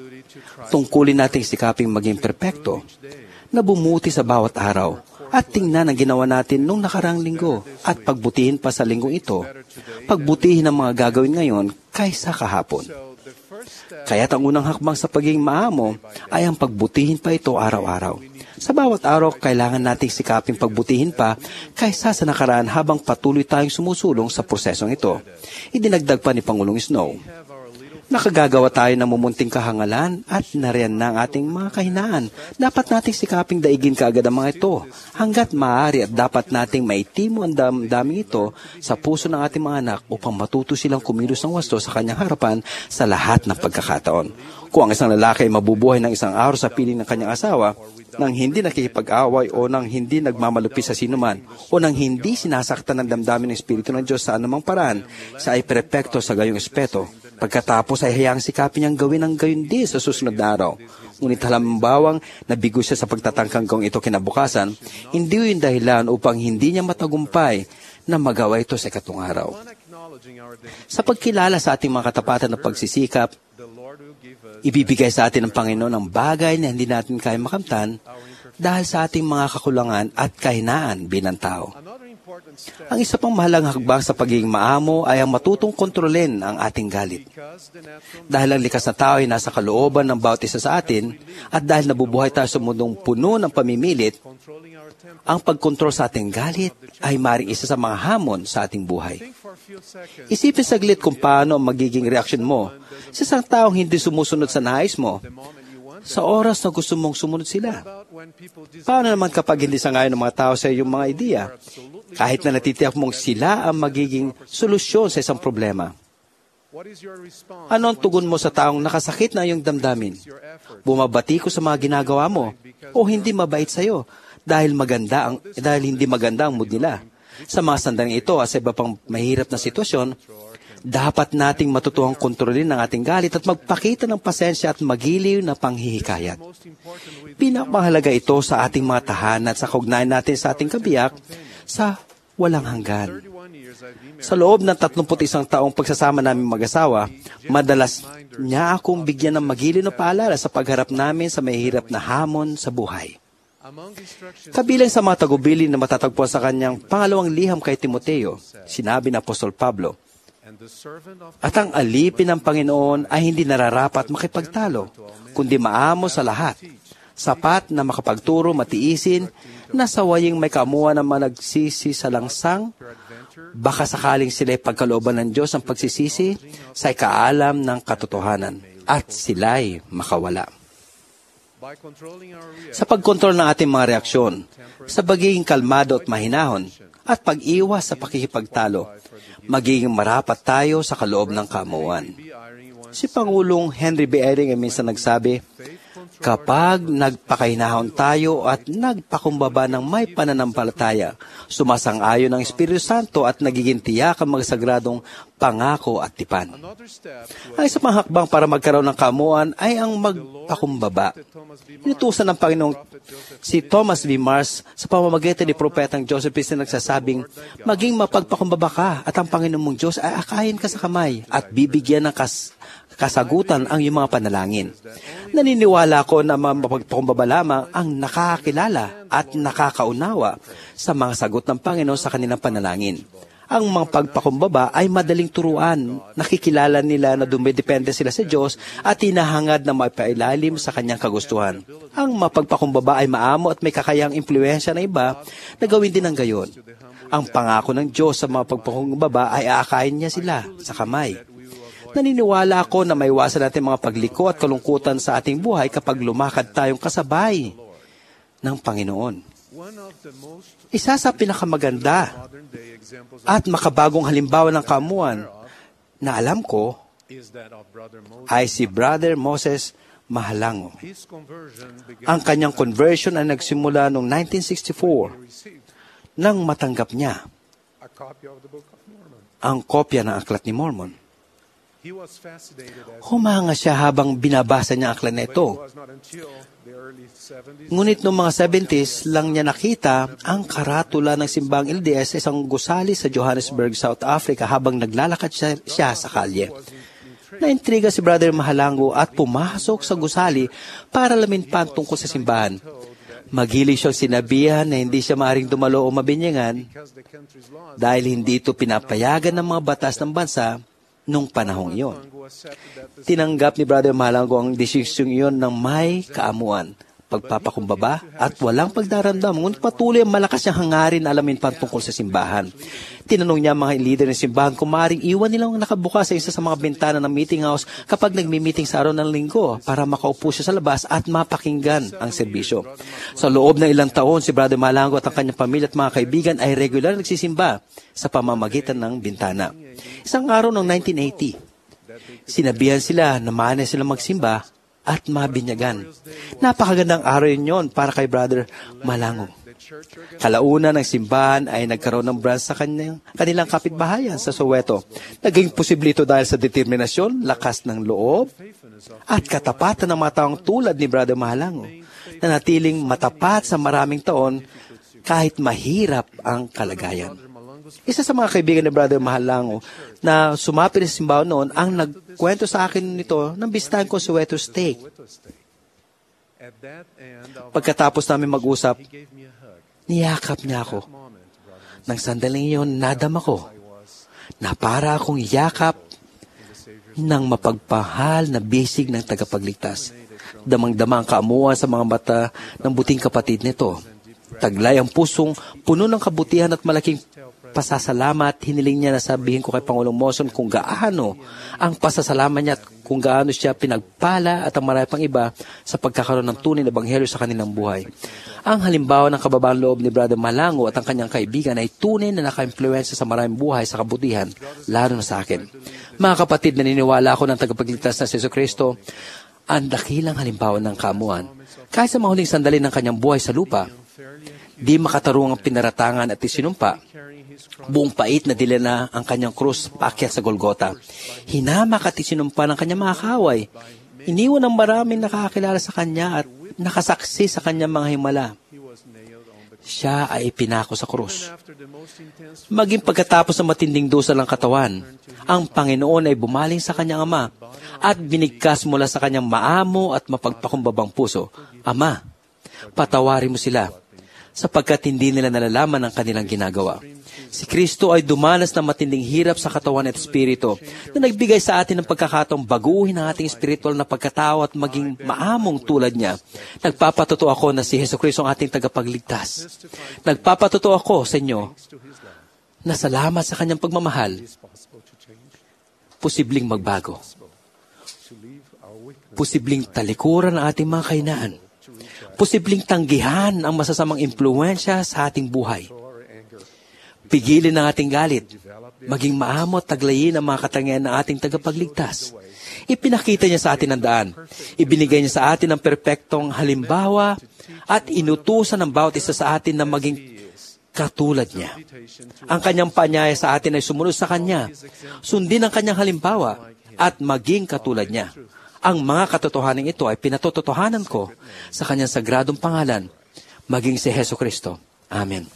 Tungkulin nating sikaping maging perpekto, na bumuti sa bawat araw at tingnan ang ginawa natin nung nakarang linggo at pagbutihin pa sa linggong ito, pagbutihin ang mga gagawin ngayon kaysa kahapon. Kaya't ang unang hakbang sa pagiging maamo ay ang pagbutihin pa ito araw-araw. Sa bawat araw, kailangan nating sikaping pagbutihin pa kaysa sa nakaraan habang patuloy tayong sumusulong sa prosesong ito. Idinagdag pa ni Pangulong Snow, nakagagawa tayo ng mumunting kahangalan at nariyan na ang ating mga kahinaan. Dapat nating sikaping daigin kaagad ang mga ito hanggat maaari at dapat nating maitimo ang damdaming ito sa puso ng ating mga anak upang matuto silang kumilos ng wasto sa kanyang harapan sa lahat ng pagkakataon. Kung ang isang lalaki ay mabubuhay ng isang araw sa piling ng kanyang asawa, nang hindi nakikipag-away o nang hindi nagmamalupit sa sinuman o nang hindi sinasaktan ng damdamin ng Espiritu ng Diyos sa anumang paraan, siya ay perpekto sa gayong espeto. Pagkatapos ay hayaang sikapin niyang gawin ang gayon din sa susunod na araw. Ngunit halambawang nabigo siya sa pagtatangkang gawin ito kinabukasan, hindi yung dahilan upang hindi niya matagumpay na magawa ito sa ikatong araw. Sa pagkilala sa ating mga katapatan na pagsisikap, ibibigay sa atin ng Panginoon ang bagay na hindi natin kaya makamtan dahil sa ating mga kakulangan at kahinaan bilang tao. Ang isa pang mahalagang hakbang sa pagiging maamo ay ang matutong kontrolin ang ating galit. Dahil ang likas na tao ay nasa kalooban ng bawat isa sa atin, at dahil nabubuhay tayo sa mundong puno ng pamimilit, ang pagkontrol sa ating galit ay maaaring isa sa mga hamon sa ating buhay. Isipin saglit kung paano ang magiging reaksyon mo sa isang taong hindi sumusunod sa nais mo sa oras na gusto mong sumunod sila. Paano naman kapag hindi sangayon ng mga tao sa iyong mga ideya, kahit na natitiyak mong sila ang magiging solusyon sa isang problema? Ano ang tugon mo sa taong nakasakit na iyong damdamin? Bumabati ko sa mga ginagawa mo o hindi mabait sa iyo dahil maganda ang dahil hindi maganda ang mood nila? Sa mga sandaling ito at sa iba pang mahirap na sitwasyon, dapat nating matutuhang kontrolin ang ating galit at magpakita ng pasensya at magiliw na panghihikayat. Pinakamahalaga ito sa ating mga tahanan at sa kaugnayan natin sa ating kabiyak sa walang hanggan. Sa loob ng tatlumput isang taong pagsasama namin mag-asawa, madalas niya akong bigyan ng magiliw na paalala sa pagharap namin sa mahirap na hamon sa buhay. Kabilang sa mga tagubilin na matatagpuan sa kanyang pangalawang liham kay Timoteo, sinabi ng Apostol Pablo, "At ang alipin ng Panginoon ay hindi nararapat makipagtalo, kundi maamo sa lahat, sapat na makapagturo, matiisin, nasawaying may kaamuan ng mga nagsisi sa langsang, baka sakaling sila'y pagkalooban ng Diyos ang pagsisisi sa ikaalam ng katotohanan, at sila'y makawala." Sa pagkontrol ng ating mga reaksyon, sa pagiging kalmado at mahinahon, at pag-iwas sa pakikipagtalo, magiging marapat tayo sa kaloob ng kaamuan. Si Pangulong Henry B. Eyring ay minsan nagsabi, "Kapag nagpakahinahon tayo at nagpakumbaba ng may pananampalataya, sumasang-ayon ang Espiritu Santo at nagiging tiyak ang magsagradong pangako at tipan." Ang isa pang hakbang para magkaroon ng kaamuan ay ang magpakumbaba. Inutusan ng Panginoong si Thomas V. Mars sa pamamagitan ni Propetang Joseph Smith na nagsasabing, "Maging mapagpakumbaba ka at ang Panginoong mong Diyos ay akayin ka sa kamay at bibigyan ng kas kasagutan ang iyong mga panalangin." Naniniwala ko na mapagpakumbaba lamang ang nakakakilala at nakakaunawa sa mga sagot ng Panginoon sa kanilang panalangin. Ang mga pagpakumbaba ay madaling turuan. Nakikilala nila na dumidepende sila sa Diyos at hinahangad na mapailalim sa kanyang kagustuhan. Ang mapagpakumbaba ay maamo at may kakayang impluensya na iba na gawin din ang gayon. Ang pangako ng Diyos sa mga pagpakumbaba ay aakayin niya sila sa kamay. Naniniwala ako na maiwasan natin mga pagliko at kalungkutan sa ating buhay kapag lumakad tayong kasabay ng Panginoon. Isa sa pinakamaganda at makabagong halimbawa ng kaamuan na alam ko ay si Brother Moses Mahalango. Ang kanyang conversion ay nagsimula noong nineteen sixty-four nang matanggap niya ang kopya ng Aklat ni Mormon. Humanga siya habang binabasa niya ang aklat na ito. Ngunit noong mga seventies lang niya nakita ang karatula ng simbang L D S sa isang gusali sa Johannesburg, South Africa habang naglalakad siya, siya sa kalye. Naintriga si Brother Mahalango at pumasok sa gusali para alamin pa tungkol sa simbahan. Magili siyang sinabihan na hindi siya maaaring dumalo o mabinyangan dahil hindi ito pinapayagan ng mga batas ng bansa nung panahong iyon. Tinanggap ni Brother Mahalango ang desisyong iyon ng may kaamuan, pagpapakumbaba at walang pagdaramdam, ngunit patuloy ang malakas niyang hangarin na alamin pa tungkol sa simbahan. Tinanong niya mga leader ng simbahan kung maaaring iwan nilang nakabukas sa isa sa mga bintana ng meeting house kapag nagmi-meeting sa araw ng linggo para makaupo siya sa labas at mapakinggan ang serbisyo. Sa loob ng ilang taon, si Brother Mahalango at ang kanyang pamilya at mga kaibigan ay regular nagsisimba sa pamamagitan ng bintana. Isang araw noong nineteen eighty, sinabihan sila na maaari silang magsimba at mabinyagan. Napakagandang araw yun para kay Brother Mahalango. Kalauna ng simbahan ay nagkaroon ng branch sa kanyang, kanilang kapitbahayan sa Soweto. Naging posible ito dahil sa determinasyon, lakas ng loob, at katapatan ng mga taong tulad ni Brother Mahalango na natiling matapat sa maraming taon kahit mahirap ang kalagayan. Isa sa mga kaibigan ni Brother Mahalango na sumapit sa simbahan noon ang nagkwento sa akin nito nang bisitahin ko Soweto Stake. Pagkatapos namin mag-usap, niyakap niya ako. Nang sandaling iyon, nadama ko na para akong yakap ng mapagpahal na bisig ng tagapagligtas. Damang-dama ang kaamuan sa mga mata ng buting kapatid nito. Taglay ang pusong puno ng kabutihan at malaking pasasalamat. Hiniling niya na sabihin ko kay Pangulong Monson kung gaano ang pasasalamat niya at kung gaano siya pinagpala at ang marami pang iba sa pagkakaroon ng tunay na ebanghelyo sa kanilang buhay. Ang halimbawa ng kababaang loob ni Brother Malango at ang kanyang kaibigan ay tunay na naka-impluensya sa maraming buhay sa kabutihan, lalo na sa akin. Mga kapatid, naniniwala ako ng tagapagligtas na si Jesucristo ang dakilang halimbawa ng kaamuan. Kahit sa mahuling sandali ng kanyang buhay sa lupa, di makatarungang pinaratangan at isinumpa, buong pait na dila na ang kanyang krus paakyat sa Golgota. Hinamak at isinumpa ng kanyang mga kaaway. Iniwan ng maraming nakakakilala sa kanya at nakasaksi sa kanyang mga himala. Siya ay ipinako sa krus. Maging pagkatapos ng matinding dusa ng katawan, ang Panginoon ay bumaling sa kanyang ama at binigkas mula sa kanyang maamo at mapagpakumbabang puso. Ama, patawarin mo sila sapagkat hindi nila nalalaman ang kanilang ginagawa. Si Kristo ay dumanas ng matinding hirap sa katawan at espiritu na nagbigay sa atin ng pagkakataong baguhin ang ating spiritual na pagkatao at maging maamong tulad niya. Nagpapatotoo ako na si Jesucristo ang ating tagapagligtas. Nagpapatotoo ako sa inyo na salamat sa kanyang pagmamahal, posibleng magbago. Posibleng talikuran ang ating mga kahinaan. Posibleng tanggihan ang masasamang impluensya sa ating buhay. Pigilin ang ating galit, maging maamo at taglayin ang mga katangian ng ating tagapagligtas. Ipinakita niya sa atin ang daan. Ibinigay niya sa atin ang perpektong halimbawa at inutusan ng bawat isa sa atin na maging katulad niya. Ang kanyang paanyaya sa atin ay sumunod sa kanya, sundin ang kanyang halimbawa at maging katulad niya. Ang mga katotohanan ito ay pinatotohanan ko sa kanyang sagradong pangalan, maging si Jesucristo. Amen.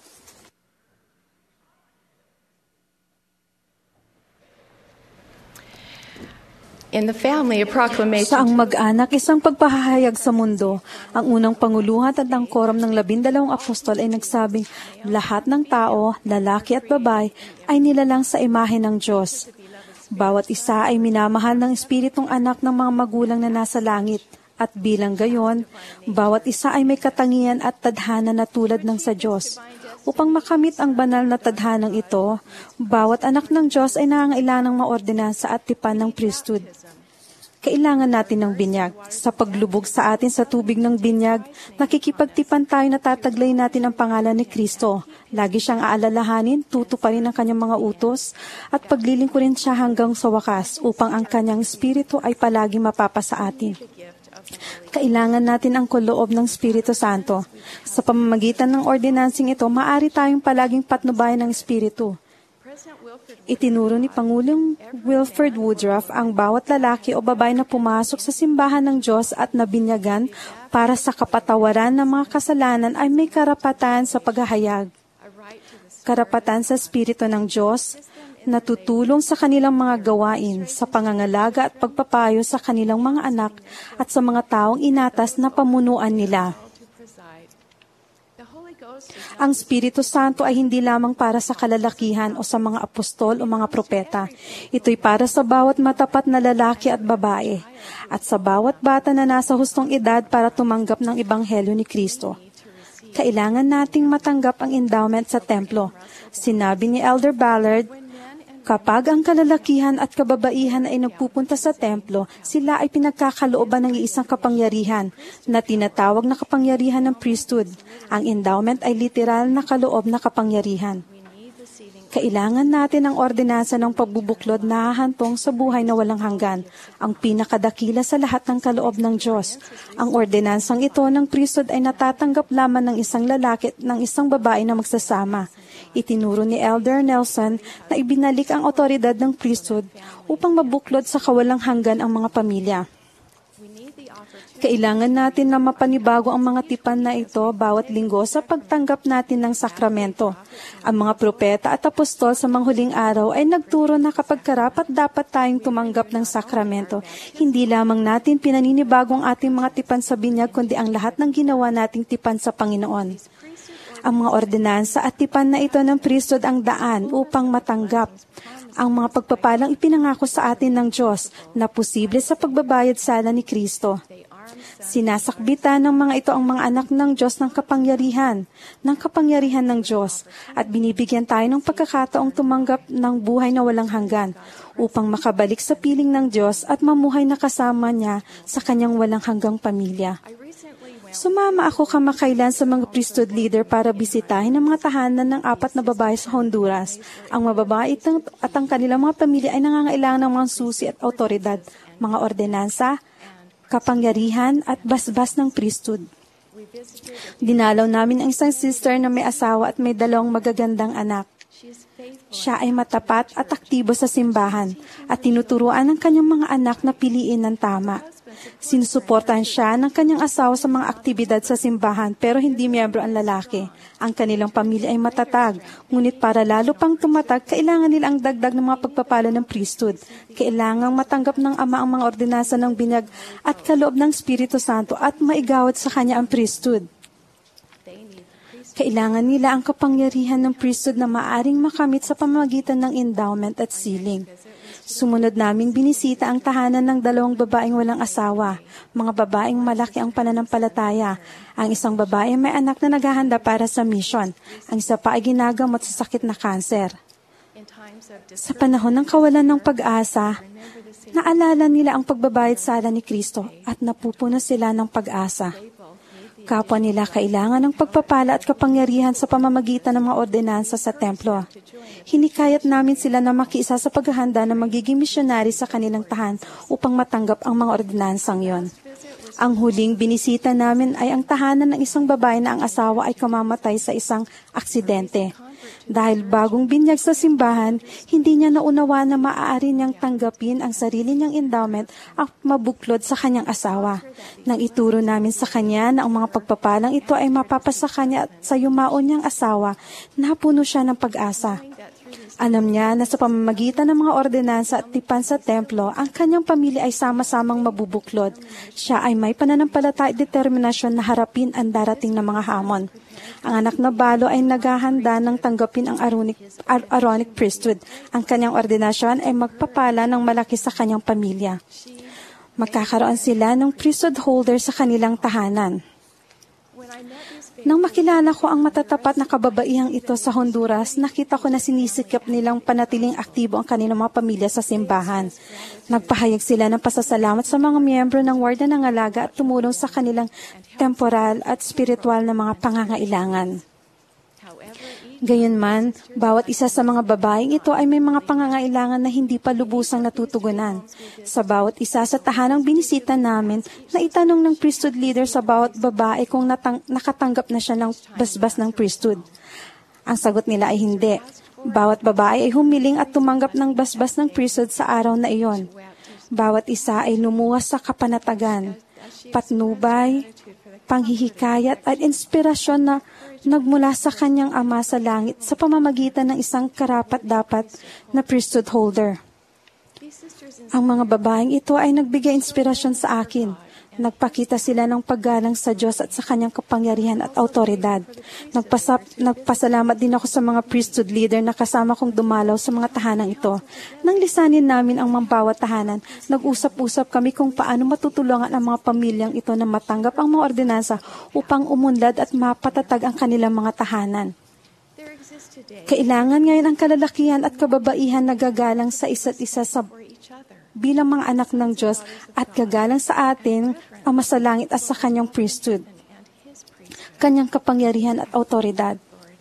In the family, a proclamation. Sa ang mag-anak, isang pagpahahayag sa mundo. Ang unang panguluhan at ang koram ng labindalawang apostol ay nagsabing, lahat ng tao, lalaki at babae, ay nilalang sa imahe ng Diyos. Bawat isa ay minamahal ng espiritong anak ng mga magulang na nasa langit. At bilang gayon, bawat isa ay may katangian at tadhana na tulad ng sa Diyos. Upang makamit ang banal na tadhanang ito, bawat anak ng Diyos ay nangangailangang maordinansa at tipan ng priesthood. Kailangan natin ng binyag. Sa paglubog sa atin sa tubig ng binyag, nakikipagtipan tayo na tataglay natin ang pangalan ni Kristo. Lagi siyang aalalahanin, tutuparin ang kanyang mga utos, at paglilingkurin siya hanggang sa wakas upang ang kanyang espiritu ay palagi mapapa sa atin. Kailangan natin ang koloob ng Espiritu Santo. Sa pamamagitan ng ordinansing ito, maaari tayong palaging patnubayan ng Espiritu. Itinuro ni Pangulong Wilford Woodruff ang bawat lalaki o babae na pumasok sa simbahan ng Diyos at nabinyagan para sa kapatawaran ng mga kasalanan ay may karapatan sa paghahayag. Karapatan sa Espiritu ng Diyos na tutulong sa kanilang mga gawain, sa pangangalaga at pagpapayo sa kanilang mga anak at sa mga taong inatas na pamunuan nila. Ang Espiritu Santo ay hindi lamang para sa kalalakihan o sa mga apostol o mga propeta. Ito'y para sa bawat matapat na lalaki at babae at sa bawat bata na nasa hustong edad para tumanggap ng Ebanghelyo ni Kristo. Kailangan nating matanggap ang endowment sa templo. Sinabi ni Elder Ballard, kapag ang kalalakihan at kababaihan ay nagpupunta sa templo, sila ay pinagkakalooban ng isang kapangyarihan na tinatawag na kapangyarihan ng priesthood. Ang endowment ay literal na kaloob na kapangyarihan. Kailangan natin ang ordinansa ng pagbubuklod na hahantong sa buhay na walang hanggan, ang pinakadakila sa lahat ng kaloob ng Diyos. Ang ordinansang ito ng priesthood ay natatanggap lamang ng isang lalaki at ng isang babae na magsasama. Itinuro ni Elder Nelson na ibinalik ang otoridad ng priesthood upang mabuklod sa kawalang hanggan ang mga pamilya. Kailangan natin na mapanibago ang mga tipan na ito bawat linggo sa pagtanggap natin ng sakramento. Ang mga propeta at apostol sa manghuling araw ay nagturo na kapag karapat dapat tayong tumanggap ng sakramento. Hindi lamang natin pinaninibago ang ating mga tipan sa binyag, kundi ang lahat ng ginawa nating tipan sa Panginoon. Ang mga ordinansa at tipan na ito ng priesthood ang daan upang matanggap ang mga pagpapalang ipinangako sa atin ng Diyos na posible sa pagbabayad sala ni Kristo. Sinasakbitan ng mga ito ang mga anak ng Diyos ng kapangyarihan, ng kapangyarihan ng Diyos, at binibigyan tayo ng pagkakataong tumanggap ng buhay na walang hanggan upang makabalik sa piling ng Diyos at mamuhay na kasama niya sa kanyang walang hanggang pamilya. Sumama ako kamakailan sa mga priesthood leader para bisitahin ang mga tahanan ng apat na babae sa Honduras. Ang mababae at ang kanilang mga pamilya ay nangangailangan ng mga susi at autoridad, mga ordinansa, kapangyarihan at basbas ng priesthood. Dinalaw namin ang isang sister na may asawa at may dalawang magagandang anak. Siya ay matapat at aktibo sa simbahan at tinuturuan ng kanyang mga anak na piliin ng tama. Sinusuportahan siya ng kanyang asawa sa mga aktibidad sa simbahan pero hindi miyembro ang lalaki. Ang kanilang pamilya ay matatag, ngunit para lalo pang tumatag, kailangan nila ang dagdag ng mga pagpapala ng priesthood. Kailangang matanggap ng ama ang mga ordinansa ng binyag at kaloob ng Espiritu Santo at maigawad sa kanya ang priesthood. Kailangan nila ang kapangyarihan ng priesthood na maaring makamit sa pamamagitan ng endowment at sealing. Sumunod naming binisita ang tahanan ng dalawang babaeng walang asawa, mga babaeng malaki ang pananampalataya. Ang isang babae may anak na naghahanda para sa mission. Ang isa pa ay ginagamot sa sakit na kanser. Sa panahon ng kawalan ng pag-asa, naalala nila ang pagbabayad sala ni Kristo at napupuno sila ng pag-asa. Kapwa nila kailangan ng pagpapala at kapangyarihan sa pamamagitan ng mga ordinansa sa templo. Hinikayat namin sila na makiisa sa paghahanda na magiging misyonary sa kanilang tahan upang matanggap ang mga ordinansang yon. Ang huling binisita namin ay ang tahanan ng isang babae na ang asawa ay kamamatay sa isang aksidente. Dahil bagong binyag sa simbahan, hindi niya naunawa na maaari niyang tanggapin ang sarili niyang endowment at mabuklod sa kanyang asawa. Nang ituro namin sa kanya na ang mga pagpapalang ito ay mapapasa kanya at sa yumaon niyang asawa, napuno siya ng pag-asa. Alam niya na sa pamamagitan ng mga ordinansa at tipan sa templo, ang kanyang pamilya ay sama-samang mabubuklod. Siya ay may pananampalataya at determinasyon na harapin ang darating na mga hamon. Ang anak na balo ay naghahanda ng tanggapin ang Aaronic, Aaronic priesthood. Ang kanyang ordinasyon ay magpapala ng malaki sa kanyang pamilya. Magkakaroon sila ng priesthood holder sa kanilang tahanan. Nang makilala ko ang matatapat na kababaihang ito sa Honduras, nakita ko na sinisikap nilang panatiling aktibo ang kanilang mga pamilya sa simbahan. Nagpahayag sila ng pasasalamat sa mga miyembro ng warden ng alaga at tumulong sa kanilang temporal at spiritual na mga pangangailangan. Gayunman, bawat isa sa mga babaeng ito ay may mga pangangailangan na hindi pa lubusang natutugunan. Sa bawat isa sa tahanang binisita namin, naitanong ng priesthood leader sa bawat babae kung natang- nakatanggap na siya ng basbas ng priesthood. Ang sagot nila ay hindi. Bawat babae ay humiling at tumanggap ng basbas ng priesthood sa araw na iyon. Bawat isa ay lumuwas sa kapanatagan, patnubay, panghihikayat at inspirasyon na nagmula sa kanyang ama sa langit sa pamamagitan ng isang karapat-dapat na priesthood holder. Ang mga babaeng ito ay nagbigay inspirasyon sa akin. Nagpakita sila ng paggalang sa Diyos at sa kanyang kapangyarihan at autoridad. Nagpasap, nagpasalamat din ako sa mga priesthood leader na kasama kong dumalaw sa mga tahanang ito. Nang lisanin namin ang mga bawat tahanan, nag-usap-usap kami kung paano matutulungan ang mga pamilyang ito na matanggap ang mga ordinansa upang umunlad at mapatatag ang kanilang mga tahanan. Kailangan ngayon ang kalalakihan at kababaihan na gagalang sa isa't isa sa bilang mga anak ng Diyos at gagalang sa atin ang masalangit at sa kanyang priesthood, kanyang kapangyarihan at autoridad.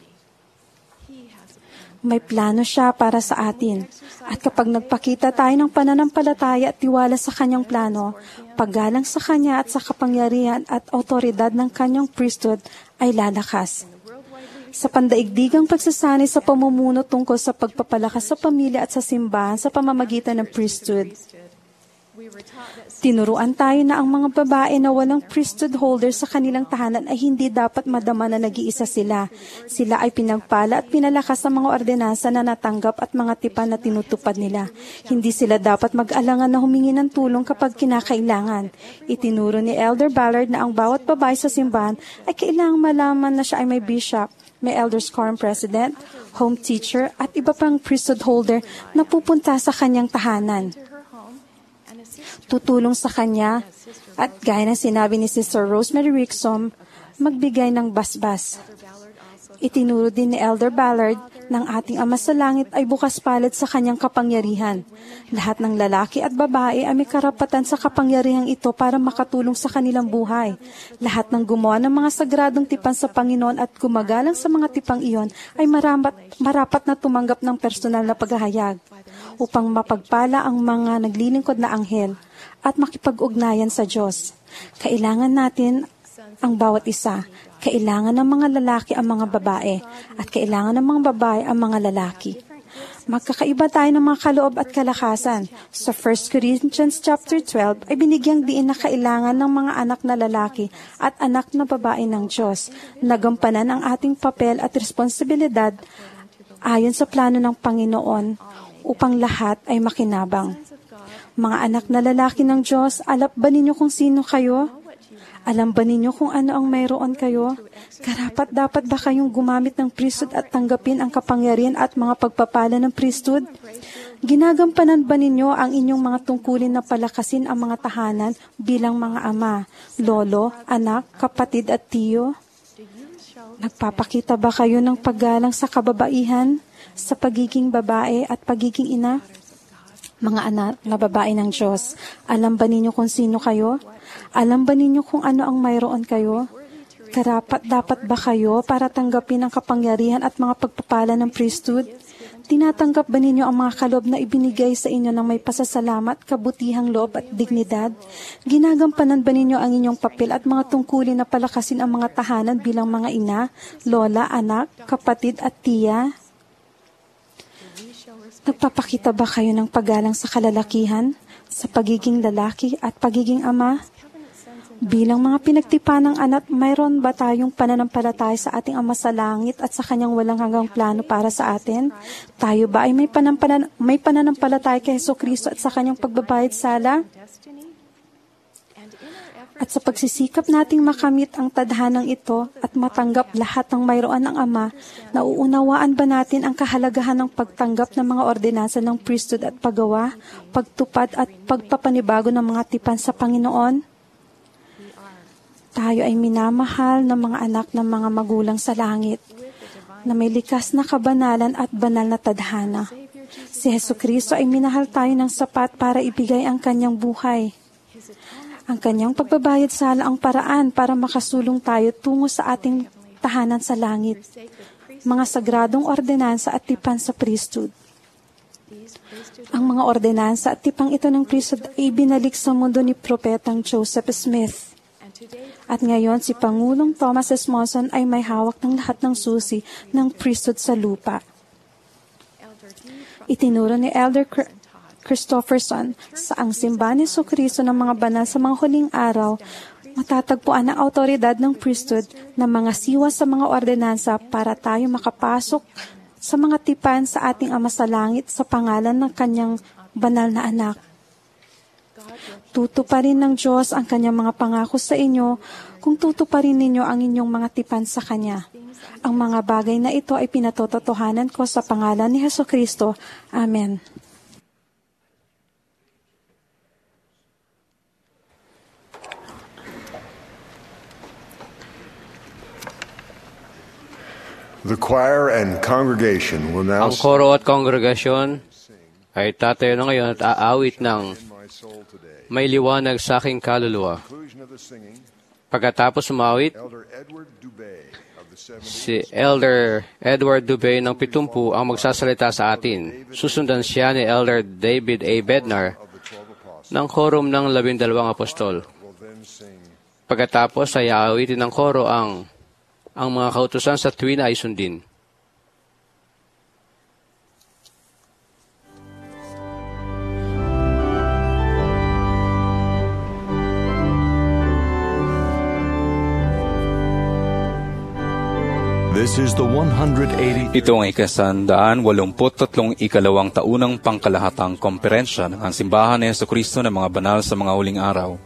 May plano siya para sa atin. At kapag nagpakita tayo ng pananampalataya at tiwala sa kanyang plano, paggalang sa kanya at sa kapangyarihan at autoridad ng kanyang priesthood ay lalakas. Sa pandaigdigang pagsasanay sa pamumuno tungkol sa pagpapalakas sa pamilya at sa simbahan sa pamamagitan ng priesthood. Tinuruan tayo na ang mga babae na walang priesthood holder sa kanilang tahanan ay hindi dapat madama na nag-iisa sila. Sila ay pinagpala at pinalakas sa mga ordinansa na natanggap at mga tipan na tinutupad nila. Hindi sila dapat mag-alangan na humingi ng tulong kapag kinakailangan. Itinuro ni Elder Ballard na ang bawat babae sa simbahan ay kailangang malaman na siya ay may bishop, may elders quorum president, home teacher, at iba pang priesthood holder na pupunta sa kanyang tahanan. Tutulong sa kanya at gaya ng sinabi ni Sister Rosemary Ricksom, magbigay ng basbas. Itinuro din ni Elder Ballard ng ating Ama sa Langit ay bukas palad sa kanyang kapangyarihan. Lahat ng lalaki at babae ay may karapatan sa kapangyarihang ito para makatulong sa kanilang buhay. Lahat ng gumawa ng mga sagradong tipan sa Panginoon at gumagalang sa mga tipang iyon ay marapat, marapat na tumanggap ng personal na paghahayag upang mapagpala ang mga naglilingkod na anghel at makipag-ugnayan sa Diyos. Kailangan natin ang bawat isa. Kailangan ng mga lalaki ang mga babae at kailangan ng mga babae ang mga lalaki. Magkakaiba tayo ng mga kaloob at kalakasan. Sa First Corinthians chapter twelve ay binigyang diin na kailangan ng mga anak na lalaki at anak na babae ng Diyos. Nagampanan ang ating papel at responsibilidad ayon sa plano ng Panginoon upang lahat ay makinabang. Mga anak na lalaki ng Diyos, alam ba ninyo kung sino kayo? Alam ba ninyo kung ano ang mayroon kayo? Karapat dapat ba kayong gumamit ng priesthood at tanggapin ang kapangyarihan at mga pagpapala ng priesthood? Ginagampanan ba ninyo ang inyong mga tungkulin na palakasin ang mga tahanan bilang mga ama, lolo, anak, kapatid at tiyo? Nagpapakita ba kayo ng paggalang sa kababaihan, sa pagiging babae at pagiging ina? Mga anak na babae ng Diyos, alam ba ninyo kung sino kayo? Alam ba ninyo kung ano ang mayroon kayo? Karapat dapat ba kayo para tanggapin ang kapangyarihan at mga pagpapala ng priesthood? Tinatanggap ba ninyo ang mga kaloob na ibinigay sa inyo ng may pasasalamat, kabutihang loob at dignidad? Ginagampanan ba ninyo ang inyong papel at mga tungkulin na palakasin ang mga tahanan bilang mga ina, lola, anak, kapatid at tiya? Nagpapakita ba kayo ng paggalang sa kalalakihan, sa pagiging lalaki at pagiging ama? Bilang mga pinagtipan ng anak, mayroon ba tayong pananampalataya sa ating Ama sa Langit at sa kanyang walang hanggang plano para sa atin? Tayo ba ay may, panampalan, may pananampalataya kay Jesucristo at sa kanyang pagbabayad sala? At sa pagsisikap nating makamit ang tadhanang ito at matanggap lahat ng mayroon ng Ama, nauunawaan ba natin ang kahalagahan ng pagtanggap ng mga ordinansa ng priesthood at paggawa, pagtupad at pagpapanibago ng mga tipan sa Panginoon? Tayo ay minamahal ng mga anak ng mga magulang sa langit, na may likas na kabanalan at banal na tadhana. Si Jesucristo ay minahal tayo ng sapat para ibigay ang kanyang buhay. Ang kanyang pagbabayad sala ang paraan para makasulong tayo tungo sa ating tahanan sa langit, mga sagradong ordinansa at tipan sa priesthood. Ang mga ordinansa at tipang ito ng priesthood ay ibinalik sa mundo ni Propetang Joseph Smith. At ngayon, si Pangulong Thomas S. Monson ay may hawak ng lahat ng susi ng priesthood sa lupa. Itinuro ni Elder Christopherson sa ang simbahan ni Jesucristo ng mga banal sa mga huling araw, matatagpuan ang autoridad ng priesthood na mga siwa sa mga ordinansa para tayo makapasok sa mga tipan sa ating Ama sa Langit sa pangalan ng kanyang banal na anak. Tutuparin ng Diyos ang kanyang mga pangako sa inyo kung tutuparin ninyo ang inyong mga tipan sa Kanya. Ang mga bagay na ito ay pinatototohanan ko sa pangalan ni Jesucristo. Amen. The choir and congregation will now Ang koro at kongregasyon ay tatayo na ngayon at aawit ng May Liwanag sa Aking Kaluluwa. Pagkatapos umawit, si Elder Edward Dubay ng Pitumpu ang magsasalita sa atin. Susundan siya ni Elder David A. Bednar ng Quorum ng Labindalawang Apostol. Pagkatapos ay aawitin ng koro ang ang mga kautusan sa tuwina ay sundin. This is the one hundred eighty Ito ang ikasandaan walumput tatlong ikalawang taunang pangkalahatang komperensya ng Simbahan ni Jesucristo ng mga banal sa mga huling araw.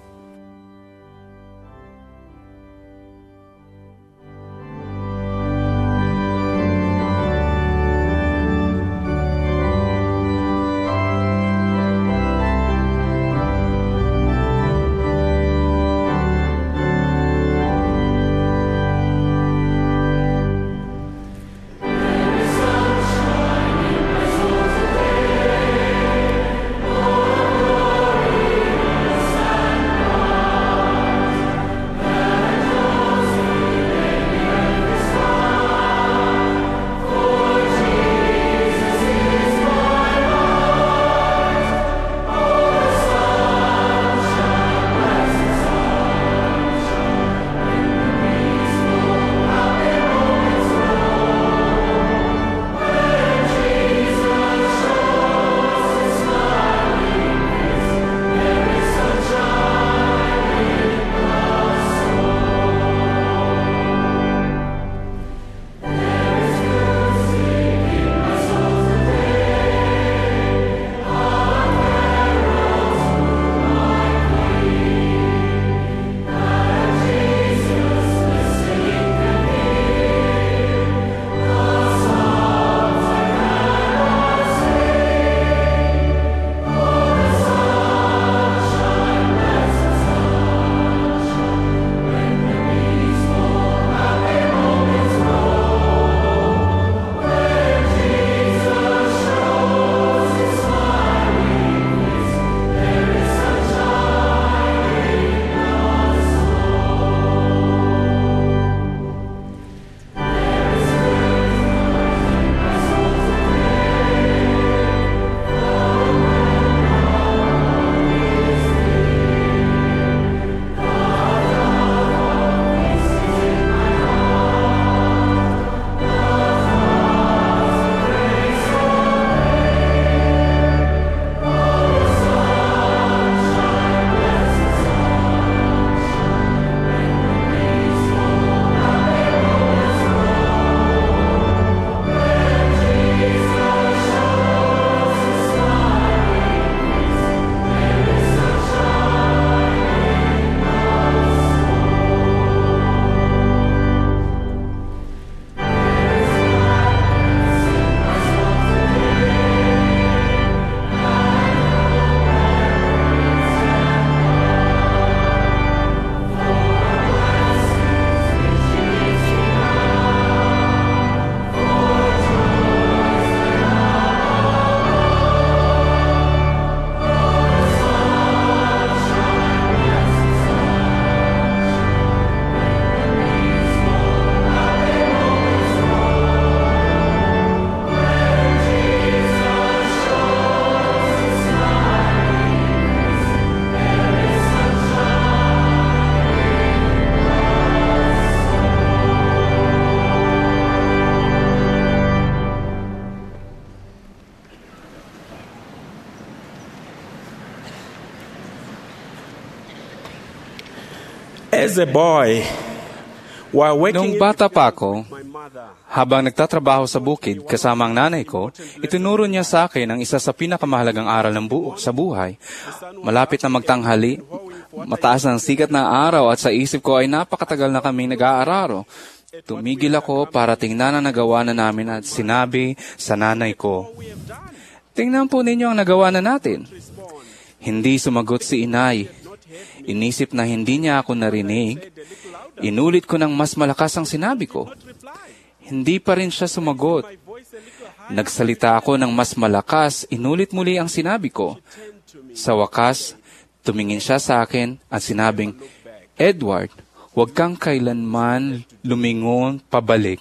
As a boy, while working Nung bata pa ako, habang nagtatrabaho sa bukid kasama ang nanay ko, itinuro niya sa akin ang isa sa pinakamahalagang aral ng buo sa buhay. Malapit na magtanghali, mataas ang sikat na araw at sa isip ko ay napakatagal na kaming nag-aararo. Tumigil ako para tingnan ang nagawa na namin at sinabi sa nanay ko, "Tingnan po ninyo ang nagawa na natin." Hindi sumagot si inay. Inisip na hindi niya ako narinig. Inulit ko ng mas malakas ang sinabi ko. Hindi pa rin siya sumagot. Nagsalita ako ng mas malakas, inulit muli ang sinabi ko. Sa wakas, tumingin siya sa akin at sinabing, "Edward, huwag kang kailanman lumingon pabalik."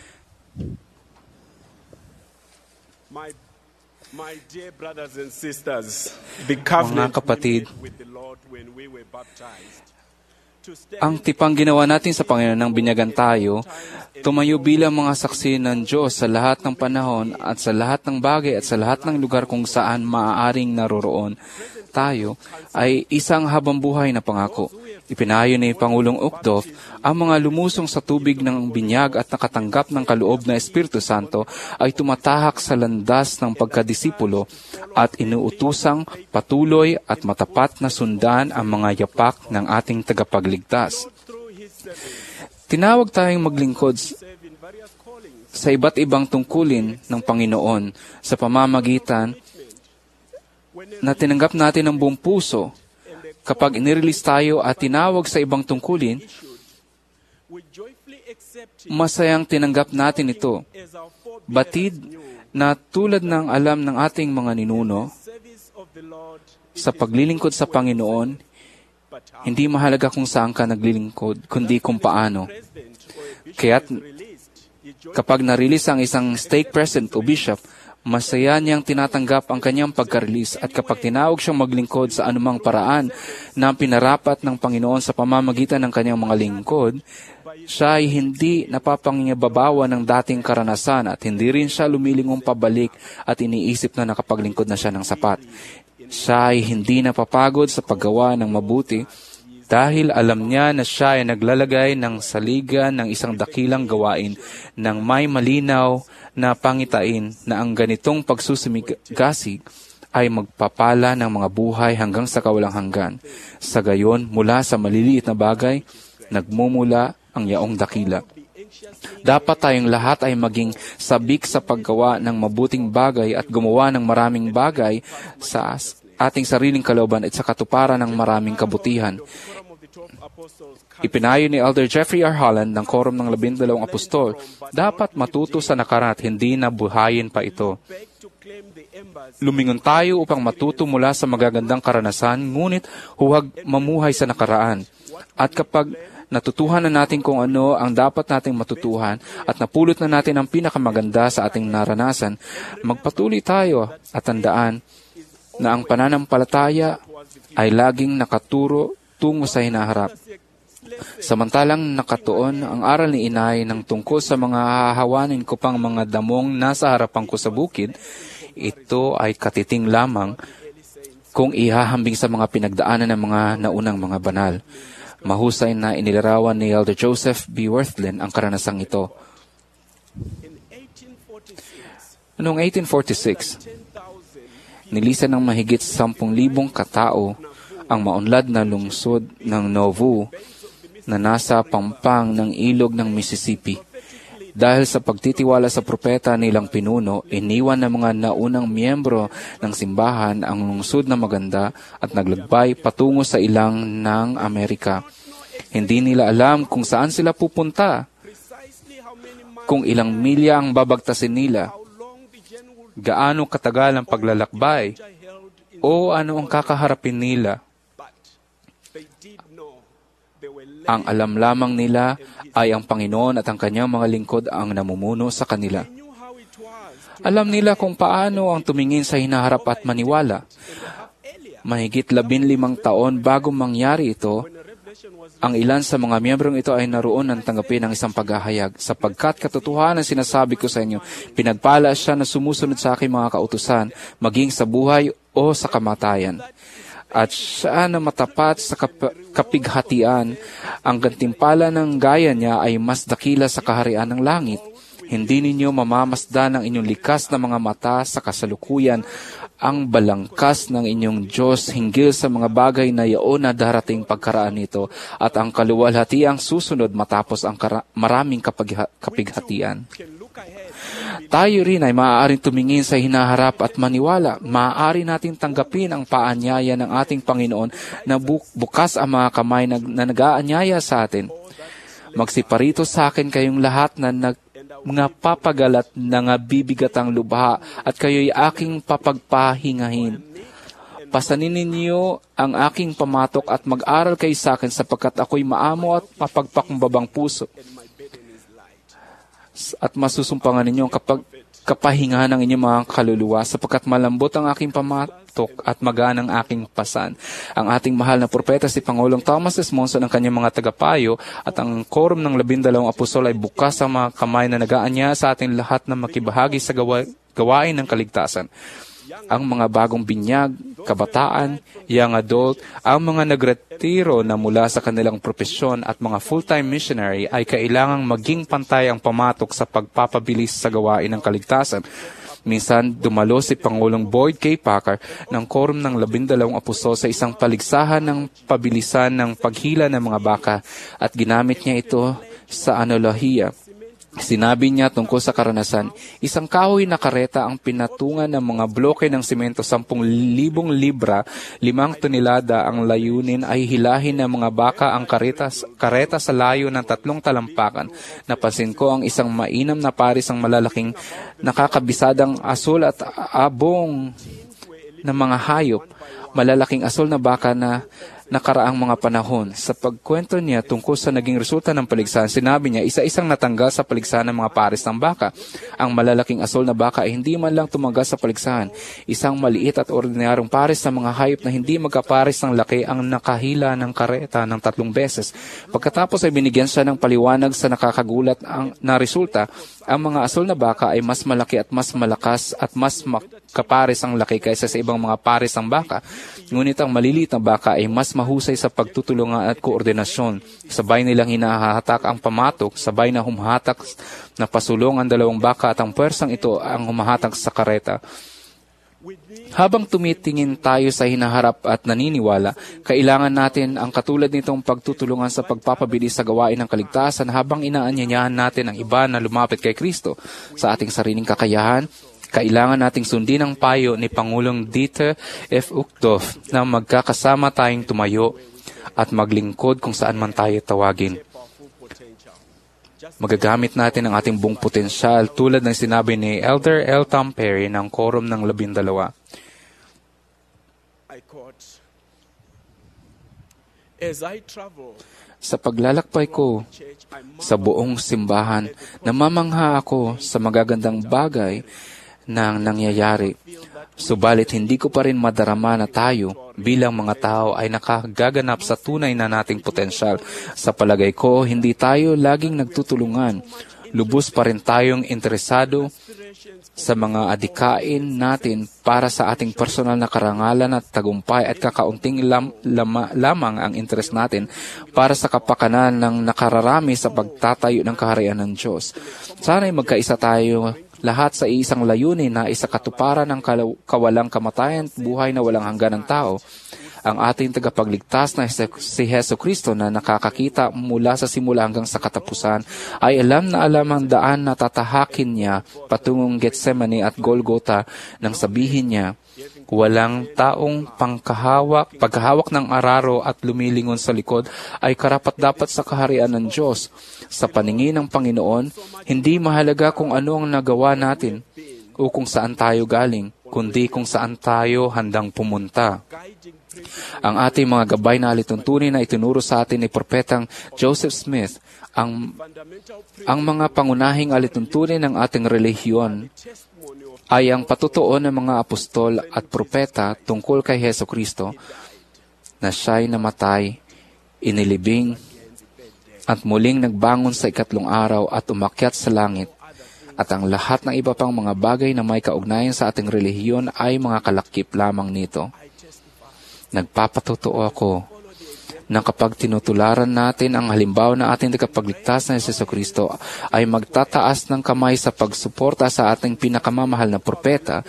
My, my dear brothers and sisters, the Mga covenant kapatid, with the Lord when we were baptized. ang tipang ginawa natin sa Panginoon ng binyagan tayo, tumayo bilang mga saksi ng Diyos sa lahat ng panahon at sa lahat ng bagay at sa lahat ng lugar kung saan maaaring naroroon tayo, ay isang habambuhay na pangako. Ipinayo ni Pangulong Ukdov ang mga lumusong sa tubig ng binyag at nakatanggap ng kaloob na Espiritu Santo ay tumatahak sa landas ng pagkadisipulo at inuutusang patuloy at matapat na sundan ang mga yapak ng ating tagapagligtas. Tinawag tayong maglingkod sa iba't ibang tungkulin ng Panginoon sa pamamagitan na tinanggap natin ng buong puso. Kapag inirelease tayo at tinawag sa ibang tungkulin, masayang tinanggap natin ito. Batid na tulad ng alam ng ating mga ninuno, sa paglilingkod sa Panginoon, hindi mahalaga kung saan ka naglilingkod, kundi kung paano. Kaya't kapag na-release ang isang stake president o bishop, masaya niyang tinatanggap ang kanyang pagka-release at kapag tinawag siyang maglingkod sa anumang paraan na pinarapat ng Panginoon sa pamamagitan ng kanyang mga lingkod, siya ay hindi napapangingibabawa ng dating karanasan at hindi rin siya lumilingong pabalik at iniisip na nakapaglingkod na siya ng sapat. Siya ay hindi napapagod sa paggawa ng mabuti dahil alam niya na siya ay naglalagay ng saligan ng isang dakilang gawain ng may malinaw na pangitain na ang ganitong pagsusumigasig ay magpapala ng mga buhay hanggang sa kawalang hanggan. Sa gayon, mula sa maliliit na bagay, nagmumula ang yaong dakila. Dapat tayong lahat ay maging sabik sa paggawa ng mabuting bagay at gumawa ng maraming bagay sa ating sariling kalooban at sa katuparan ng maraming kabutihan. Ipinayo ni Elder Jeffrey R. Holland ng Quorum ng Labindalawang Apostol, dapat matuto sa nakaraan at hindi na buhayin pa ito. Lumingon tayo upang matuto mula sa magagandang karanasan, ngunit huwag mamuhay sa nakaraan. At kapag natutuhan na natin kung ano ang dapat nating matutuhan at napulot na natin ang pinakamaganda sa ating naranasan, magpatuloy tayo at tandaan na ang pananampalataya ay laging nakaturo tungo sa hinaharap. Samantalang nakatuon ang aral ni inay ng tungkol sa mga hahawanin ko pang mga damong nasa harapan ko sa bukid, ito ay katiting lamang kung ihahambing sa mga pinagdaanan ng mga naunang mga banal. Mahusay na inilarawan ni Elder Joseph B. Worthlin ang karanasang ito. Noong eighteen forty-six, nilisan ng mahigit sampung libong katao ang maunlad na lungsod ng Nauvoo na nasa pampang ng ilog ng Mississippi. Dahil sa pagtitiwala sa propeta nilang pinuno, iniwan ng mga naunang miyembro ng simbahan ang lungsod na maganda at naglagbay patungo sa ilang ng Amerika. Hindi nila alam kung saan sila pupunta, kung ilang milya ang babagtasin nila, gaano katagal ang paglalakbay, o ano ang kakaharapin nila. Ang alam lamang nila ay ang Panginoon at ang kanyang mga lingkod ang namumuno sa kanila. Alam nila kung paano ang tumingin sa hinaharap at maniwala. Mahigit labinlimang taon bago mangyari ito, ang ilan sa mga miyembrong ito ay naroon ng tanggapin ng isang paghahayag. Sapagkat katotohanan sinasabi ko sa inyo, pinagpala siya na sumusunod sa aking mga kautusan, maging sa buhay o sa kamatayan. at siya na matapat sa kap- kapighatian. Ang gantimpala ng gaya niya ay mas dakila sa kaharian ng langit. Hindi ninyo mamamasdan ang inyong likas na mga mata sa kasalukuyan ang balangkas ng inyong Diyos hinggil sa mga bagay na yaon na darating pagkaraan nito at ang kaluwalhatiang susunod matapos ang kara- maraming kapag- kapighatian. Tayo rin ay maaaring tumingin sa hinaharap at maniwala. Maaari natin tanggapin ang paanyaya ng ating Panginoon na bu- bukas ang mga kamay na, na nag-aanyaya sa atin. Magsiparito sa akin kayong lahat na nag mga papagalat na nga bibigatang lubha at kayo'y aking papagpahingahin. Pasanin ninyo ang aking pamatok at mag-aral kayo sa akin sapagkat ako'y maamo at mapagpakumbabang puso. At masusumpangan ninyo ang kapag kapahingahan ng inyong mga kaluluwa sapagkat malambot ang aking pamatok at magaan ang aking pasan. Ang ating mahal na propeta si Pangulong Thomas S. Monson ang kanyang mga tagapayo at ang quorum ng labindalawang apostol ay bukas sa mga kamay na nagaanya sa ating lahat na makibahagi sa gawa, gawain ng kaligtasan. Ang mga bagong binyag, kabataan, young adult, ang mga nagretiro na mula sa kanilang propesyon at mga full-time missionary ay kailangang maging pantay ang pamatok sa pagpapabilis sa gawain ng kaligtasan. Minsan, dumalo si Pangulong Boyd K. Packer ng quorum ng labindalawang apostol sa isang paligsahan ng pabilisan ng paghila ng mga baka at ginamit niya ito sa analohiya. Sinabi niya tungkol sa karanasan, isang kahoy na kareta ang pinatungan ng mga bloke ng simento sampung libong libra, limang tonelada ang layunin ay hilahin ng mga baka ang kareta, kareta sa layo ng tatlong talampakan. Napansin ko ang isang mainam na paris ang malalaking nakakabisadang asul at abong ng mga hayop, malalaking asul na baka na nakaraang mga panahon. Sa pagkwento niya tungkol sa naging resulta ng paligsahan, sinabi niya, isa-isang natanggal sa paligsahan ng mga pares ng baka. Ang malalaking asol na baka ay hindi man lang tumanggal sa paligsahan. Isang maliit at ordinaryong pares ng mga hayop na hindi magkapares ng laki ang nakahila ng kareta ng tatlong beses. Pagkatapos ay binigyan siya ng paliwanag sa nakakagulat ang, na resulta. Ang mga asol na baka ay mas malaki at mas malakas at mas makapares ang laki kaysa sa ibang mga pares ng baka. Ngunit ang maliliit na baka ay mas mahusay sa pagtutulungan at koordinasyon. Sabay nilang hinahatak ang pamatok, sabay na humahatak na pasulong ang dalawang baka at ang puwersang ito ang humahatak sa kareta. Habang tumitingin tayo sa hinaharap at naniniwala, kailangan natin ang katulad nitong pagtutulungan sa pagpapabilis sa gawain ng kaligtasan habang inaanyayahan natin ang iba na lumapit kay Kristo. Sa ating sariling kakayahan, kailangan nating sundin ang payo ni Pangulong Dieter F. Uchtdorf na magkakasama tayong tumayo at maglingkod kung saan man tayo tawagin. Magagamit natin ang ating buong potensyal tulad ng sinabi ni Elder L. Tom Perry ng quorum ng labindalawa. Sa paglalakbay ko sa buong simbahan, namamangha ako sa magagandang bagay na nangyayari. Subalit hindi ko pa rin madarama na tayo bilang mga tao ay nakagaganap sa tunay na nating potensyal. Sa palagay ko, hindi tayo laging nagtutulungan. Lubos pa rin tayong interesado sa mga adikain natin para sa ating personal na karangalan at tagumpay at kakaunting lam, lama, lamang ang interes natin para sa kapakanan ng nakararami sa pagtatayo ng kaharian ng Diyos. Sana'y magkaisa tayo lahat sa isang layunin na isa katuparan ng kawalang kamatayan at buhay na walang hanggan ng tao. Ang ating tagapagligtas na si Heso Kristo na nakakakita mula sa simula hanggang sa katapusan ay alam na alam ang daan na tatahakin niya patungong Getsemani at Golgota nang sabihin niya, walang taong pangkahawak, paghahawak ng araro at lumilingon sa likod ay karapat-dapat sa kaharian ng Diyos. Sa paningin ng Panginoon, hindi mahalaga kung ano ang nagawa natin o kung saan tayo galing, kundi kung saan tayo handang pumunta. Ang ating mga gabay na alituntunin na itinuro sa atin ni Propetang Joseph Smith, ang, ang mga pangunahing alituntunin ng ating relihiyon ay ang patutuon ng mga apostol at propeta tungkol kay Heso Kristo na siya'y namatay, inilibing, at muling nagbangon sa ikatlong araw at umakyat sa langit. At ang lahat ng iba pang mga bagay na may kaugnayan sa ating relihiyon ay mga kalakip lamang nito. Nagpapatotoo ako na kapag tinutularan natin ang halimbawa na ating tagapagligtas na Jesucristo ay magtataas ng kamay sa pagsuporta sa ating pinakamamahal na propeta,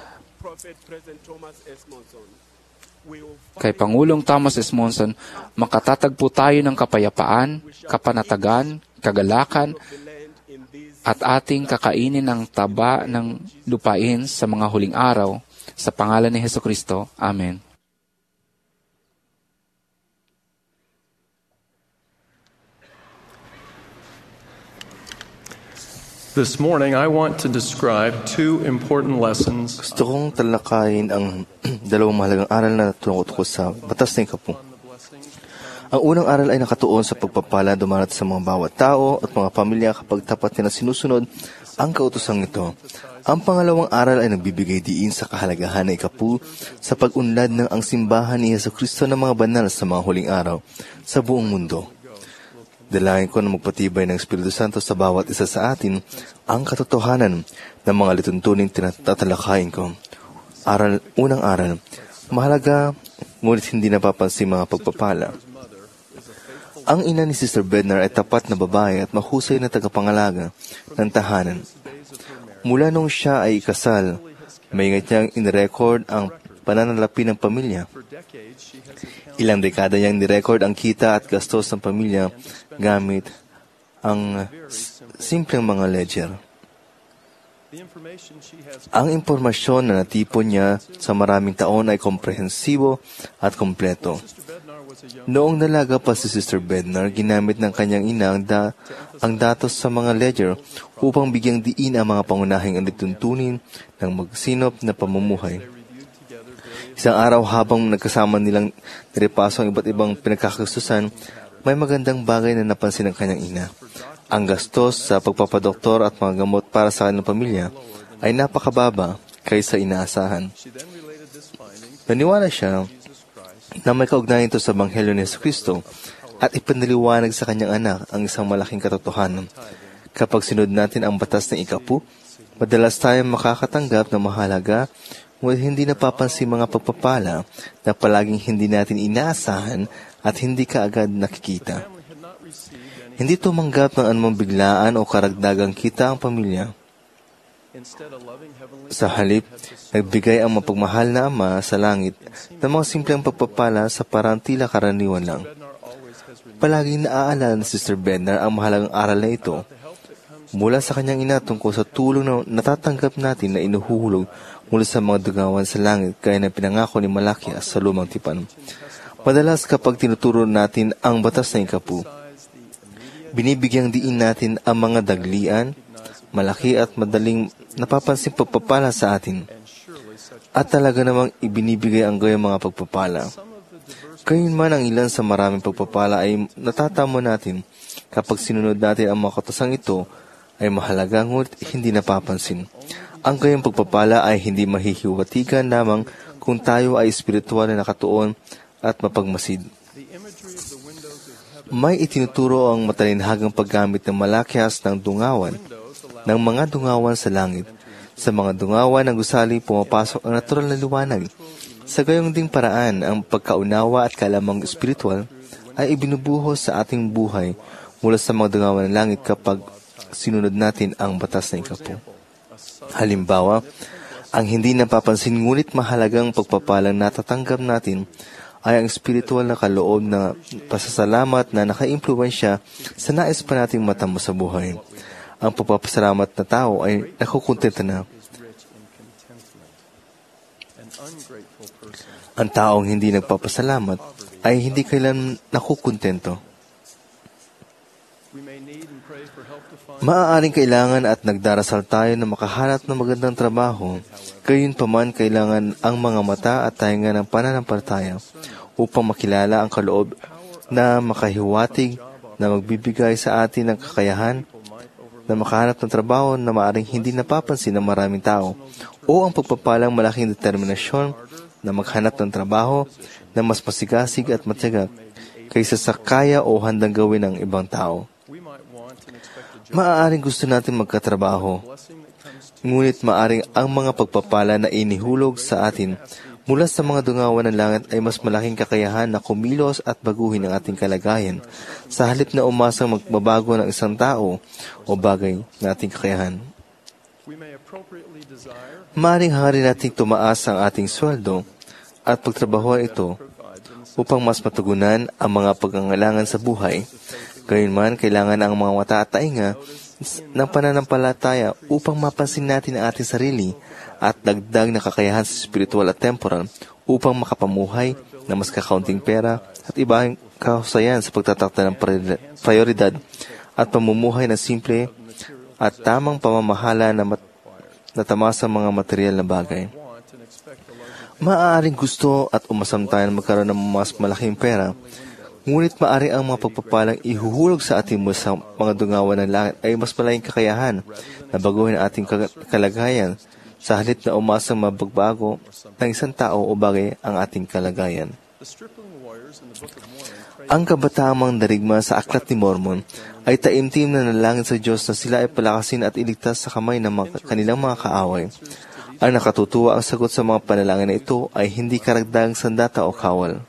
kay Pangulong Thomas S. Monson, makatatagpo tayo ng kapayapaan, kapanatagan, kagalakan, at ating kakainin ang taba ng lupain sa mga huling araw. Sa pangalan ni Jesucristo. Amen. This morning, I want to describe two important lessons. Gusto kong talakayin ang dalawang mahalagang aral na tungkol sa batas ng ikapu. Ang unang aral ay nakatuon sa pagpapala dumarat sa mga bawat tao at mga pamilya kapag tapat nila sinusunod ang kautosang ito. Ang pangalawang aral ay nagbibigay diin sa kahalagahan ng ikapu sa pag-unlad ng ang simbahan ni Jesucristo ng mga banal sa mga huling araw sa buong mundo. Dalangin ko na magpatibay ng Espiritu Santo sa bawat isa sa atin ang katotohanan ng mga lituntuning tinatatalakayin ko. Aral, unang aral, mahalaga ngunit hindi napapansin mga pagpapala. Ang ina ni Sister Bednar ay tapat na babae at mahusay na tagapangalaga ng tahanan. Mula nung siya ay ikasal, may ingat niyang inirecord ang pananalapi ng pamilya. Ilang dekada niyang nirecord ang kita at gastos ng pamilya gamit ang simpleng mga ledger. Ang impormasyon na natipon niya sa maraming taon ay komprehensibo at kompleto. Noong dalaga pa si Sister Bednar, ginamit ng kanyang ina ang, da- ang datos sa mga ledger upang bigyang diin ang mga pangunahing alituntunin ng magsinop na pamumuhay. Isang araw habang nagkasama nilang nirepaso ang iba't ibang pinagkakagustusan, may magandang bagay na napansin ng kanyang ina. Ang gastos sa pagpapadoktor at mga gamot para sa kanilang pamilya ay napakababa kaysa inaasahan. Naniwala siya na may kaugnayan ito sa Banghelyo ni Jesucristo at ipaniliwanag sa kanyang anak ang isang malaking katotohanan. Kapag sinunod natin ang batas ng ikapu, madalas tayong makakatanggap ng mahalaga ngunit hindi napapansin mga pagpapala na palaging hindi natin inaasahan at hindi kaagad nakikita. Hindi tumanggap ng anumang biglaan o karagdagang kita ang pamilya. Sa halip, nagbigay ang mapagmahal na Ama sa langit ng mga simpleng pagpapala sa parang tila karaniwan lang. Palaging naaalala ni Sister Bednar ang mahalagang aral na ito mula sa kanyang ina tungkol sa tulong na natatanggap natin na inuhuhulog mula sa mga dugawan sa langit gaya ng pinangako ni Malakias sa Lumang Tipan. Madalas kapag tinuturo natin ang batas ng ikapu, binibigyang diin natin ang mga daglian, malaki at madaling napapansin pagpapala sa atin. At talaga namang ibinibigay ang gayong mga pagpapala. Gayunman ang ilan sa maraming pagpapala ay natatamo natin kapag sinunod natin ang mga kautosang ito ay mahalaga ngunit hindi napapansin. Ang gayong pagpapala ay hindi mahihiwatigan lamang kung tayo ay espiritual na nakatuon at mapagmasid. May itinuturo ang matalinhagang paggamit ng Malakias ng dungawan, ng mga dungawan sa langit. Sa mga dungawan ng gusali, pumapasok ang natural na liwanag. Sa gayong ding paraan, ang pagkaunawa at kalamang espiritual ay ibinubuhos sa ating buhay mula sa mga dungawan ng langit kapag sinunod natin ang batas ng ikapu. Halimbawa, ang hindi napapansin ngunit mahalagang pagpapalang natatanggap natin ay ang espiritual na kaloob na pasasalamat na nakaimpluwensya sa nais pa nating matamo sa buhay. Ang pagpapasalamat na tao ay nakukontenta na. Ang taong hindi nagpapasalamat ay hindi kailan nakukontento. Maaaring kailangan at nagdarasal tayo na makahanap ng magandang trabaho, gayunpaman kailangan ang mga mata at tainga ng pananampalataya upang makilala ang kaloob na makahiwatig na magbibigay sa atin ng kakayahan na makahanap ng trabaho na maaaring hindi napapansin ng maraming tao o ang pagpapalang malaking determinasyon na maghanap ng trabaho na mas masigasig at matyaga kaysa sa kaya o handang gawin ng ibang tao. Maaaring gusto natin magkatrabaho, ngunit maaaring ang mga pagpapala na inihulog sa atin Mula sa mga dungawan ng langit ay mas malaking kakayahan na kumilos at baguhin ang ating kalagayan sa halip na umasang magbabago ng isang tao o bagay na ating kakayahan. Maaring hangarin nating tumaas ang ating sweldo at pagtrabahoan ito upang mas matugunan ang mga pagkangailangan sa buhay. Gayunman, kailangan ang mga mata at tainga ng pananampalataya upang mapansin natin ang ating sarili at dagdag na kakayahan sa spiritual at temporal upang makapamuhay na mas kakaunting pera at ibang kahusayan sa pagtatakda ng prioridad at pamumuhay na simple at tamang pamamahala na, mat- na tamasa mga material na bagay. Maaaring gusto at umasam tayo na magkaroon ng mas malaking pera, ngunit maaari ang mga pagpapalang ihuhulog sa ating mula sa mga dungawan ng langit ay mas malaking kakayahan na baguhin ang ating kalagayan sa halip na umasang mabagbago ng isang tao o bagay ang ating kalagayan. Ang kabataang darigma sa Aklat ni Mormon ay taimtim na nalangin sa Diyos na sila ay palakasin at iligtas sa kamay ng mga, kanilang mga kaaway. Ang nakatutuwa ang sagot sa mga panalangin na ito ay hindi karagdagang sandata o kawal.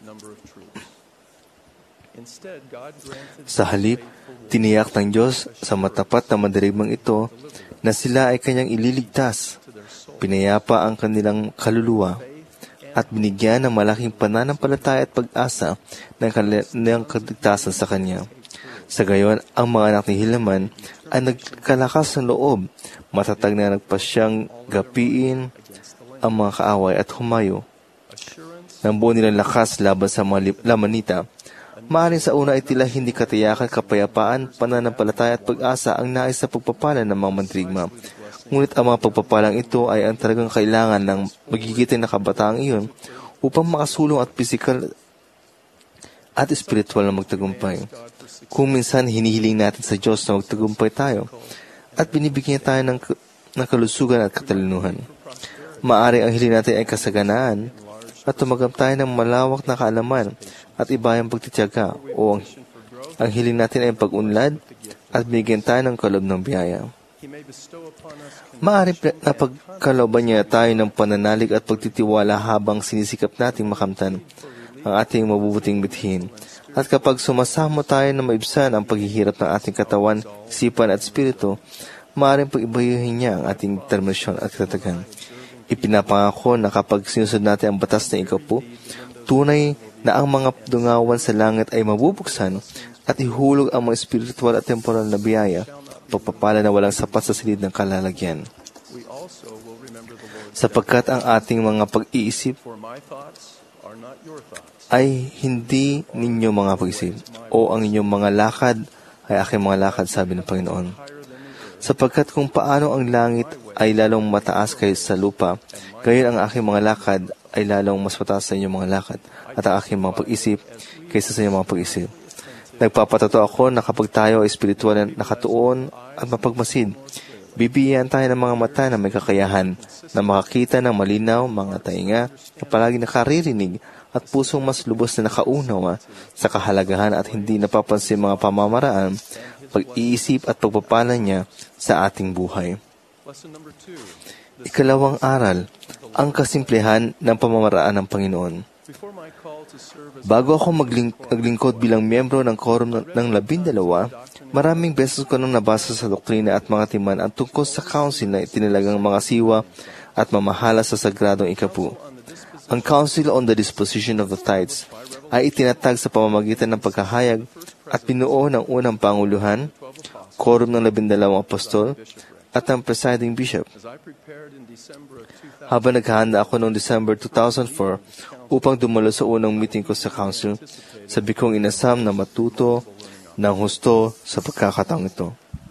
Sa halip, tiniyak ng Diyos sa matapat na mandirigmang ito na sila ay kanyang ililigtas, pinayapa ang kanilang kaluluwa, at binigyan ng malaking pananampalataya at pag-asa ng kanilang kaligtasan sa Kanya. Sa gayon, ang mga anak ni Helaman ay nagkalakas ng loob, matatag na nagpasyang gapiin ang mga kaaway at humayo ng buo nilang lakas laban sa mga Lamanita. Maaaring sa una ay tila hindi katiyakan, kapayapaan, pananampalataya at pag-asa ang nais sa pagpapala ng mga mandirigma. Ngunit ang mga pagpapalang ito ay ang talagang kailangan ng magigiting na kabataang iyon upang makasulong at pisikal at espiritual na magtagumpay. Kung minsan hinihiling natin sa Diyos na magtagumpay tayo at binibigyan tayo ng, ng kalusugan at katalinuhan, maaari ang hiling natin ay kasaganaan at tumagam tayo ng malawak na kaalaman at ibayang pagtitiyaga, o ang, ang hiling natin ay pag-unlad at binigyan tayo ng kaloob ng biyaya. Maaari na pagkalooban niya tayo ng pananalig at pagtitiwala habang sinisikap nating makamtan ang ating mabubuting bithin. At kapag sumasamo tayo na maibsan ang paghihirap ng ating katawan, isipan at espiritu, maaaring pag-ibayuhin niya ang ating determinasyon at katatagan. Ipinapangako na kapag sinusod natin ang batas na ikapu, tunay na ang mga dungawan sa langit ay mabubuksan at ihulog ang mga spiritual at temporal na biyaya, pagpapala na walang sapat sa silid ng kalalagyan. Sapagkat ang ating mga pag-iisip ay hindi ninyo mga pag-isip, o ang inyong mga lakad ay aking mga lakad, sabi ng Panginoon. Sapagkat kung paano ang langit ay lalong mataas kaysa sa lupa, gayon ang aking mga lakad ay lalong mas mataas sa inyong mga lakad, at ang aking mga pag-isip kaysa sa inyong mga pag-isip. Nagpapatato ako na kapag tayo ay espiritual na nakatuon at mapagmasid, bibigyan tayo ng mga mata na may kakayahan na makakita ng malinaw, mga tainga na palagi nakaririnig, at pusong mas lubos na nakaunawa sa kahalagahan at hindi napapansin mga pamamaraan, pag-iisip at pagpapala niya sa ating buhay. Ikalawang aral, ang kasimplehan ng pamamaraan ng Panginoon. Bago ako magling- maglingkod bilang miyembro ng Quorum ng Labindalawa, maraming beses ko nang nabasa sa doktrina at mga timan ang tungkol sa council na itinilagang mga siwa at mamahala sa sagradong ikapu. Ang Council on the Disposition of the Tithes ay itinatag sa pamamagitan ng pagkahayag at binuo ng unang panguluhan, Quorum ng Labindalawang Apostol, at ang presiding bishop. Habang naghahanda ako noong December two thousand four upang dumalo sa unang meeting ko sa council, sabi kong inasam na matuto ng husto sa pagkakataong ito.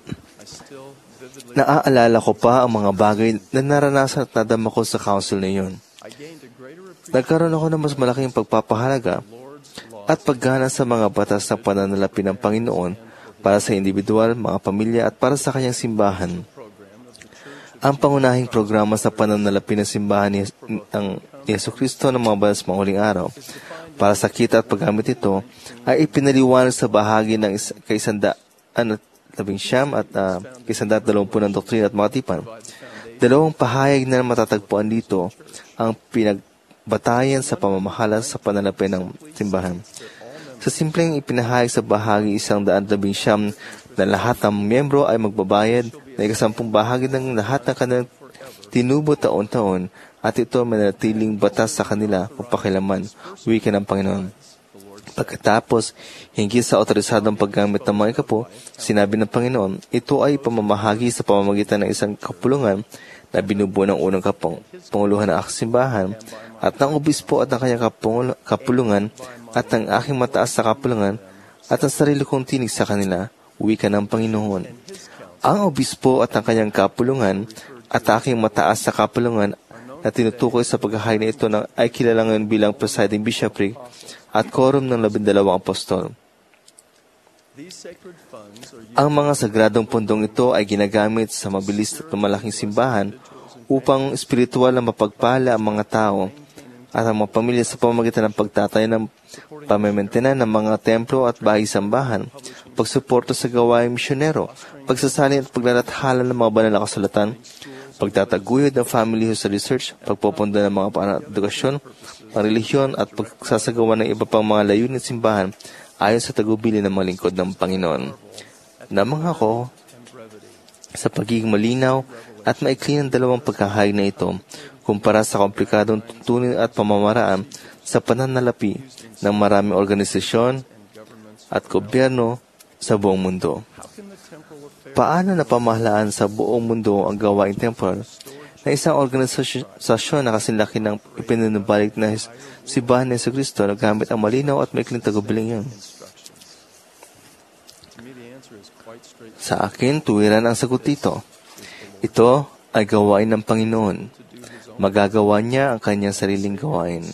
Naaalala ko pa ang mga bagay na naranasan at nadama ko sa council na iyon. Nagkaroon ako ng mas malaking pagpapahalaga at paggana sa mga batas ng pananalapi ng Panginoon para sa individual, mga pamilya at para sa kanyang simbahan. Ang pangunahing programa sa pananalapi ng simbahan ni, ng Jesucristo ng mga banal sa mga huling araw para sa kita at paggamit ito ay ipinaliwanag sa bahagi ng kaisandaan at labing siyam at uh, kaisandaan at dalawampu ng doktrina at mga tipan. Dalawang pahayag na matatagpuan dito ang pinag batayan sa pamamahala sa pananalapi ng simbahan. Sa simpleng ipinahayag sa bahagi isang daan labing siyam na lahat ng miyembro ay magbabayad na ikasampung bahagi ng lahat ng kanilang tinubo taon-taon at ito may nanatiling batas sa kanila magpakilaman, wika ng Panginoon. Pagkatapos, hinggil sa otorisadong paggamit ng mga ikapo, sinabi ng Panginoon, ito ay pamamahagi sa pamamagitan ng isang kapulungan na binubuo ng unang kapong, panguluhan ng aking simbahan at ng obispo at ng kanyang kapung, kapulungan at ng aking mataas sa kapulungan at ang sarili kong tinig sa kanila, wika ng Panginoon. Ang obispo at ang kanyang kapulungan at aking mataas sa kapulungan na tinutukoy sa paghahayag na ito ay kilala ngayon bilang presiding bishopric at quorum ng labindalawang apostol. Ang mga sagradong pundong ito ay ginagamit sa mabilis at malaking simbahan upang espiritual na mapagpala ang mga tao at ang mga pamilya sa pamamagitan ng pagtatayo ng pamamaintenan ng mga templo at bahay-sambahan, pagsuporto sa gawaing misyonero, pagsasalin at paglalathala ng mga banal na kasulatan, pagtataguyod ng family sa research, pagpupundo ng mga edukasyon, pangrelihiyon at pagsasagawa ng iba pang mga layunin at simbahan ayon sa tagubilin ng mga lingkod ng Panginoon. Namang ako, sa pagiging malinaw at maikli ng dalawang pagkahayag na ito, kumpara sa komplikadong tuntunin at pamamaraan sa pananalapi ng maraming organisasyon at gobyerno sa buong mundo. Paano napamahalaan sa buong mundo ang gawaing temporal na isang organisasyon na kasinlaki ng ipinanubalik na simbahan ni Jesucristo na gamit ang malinaw at maikling tagubilin yun? Sa akin, tuwiran ang sagot dito. Ito ay gawain ng Panginoon. Magagawa niya ang kanyang sariling gawain.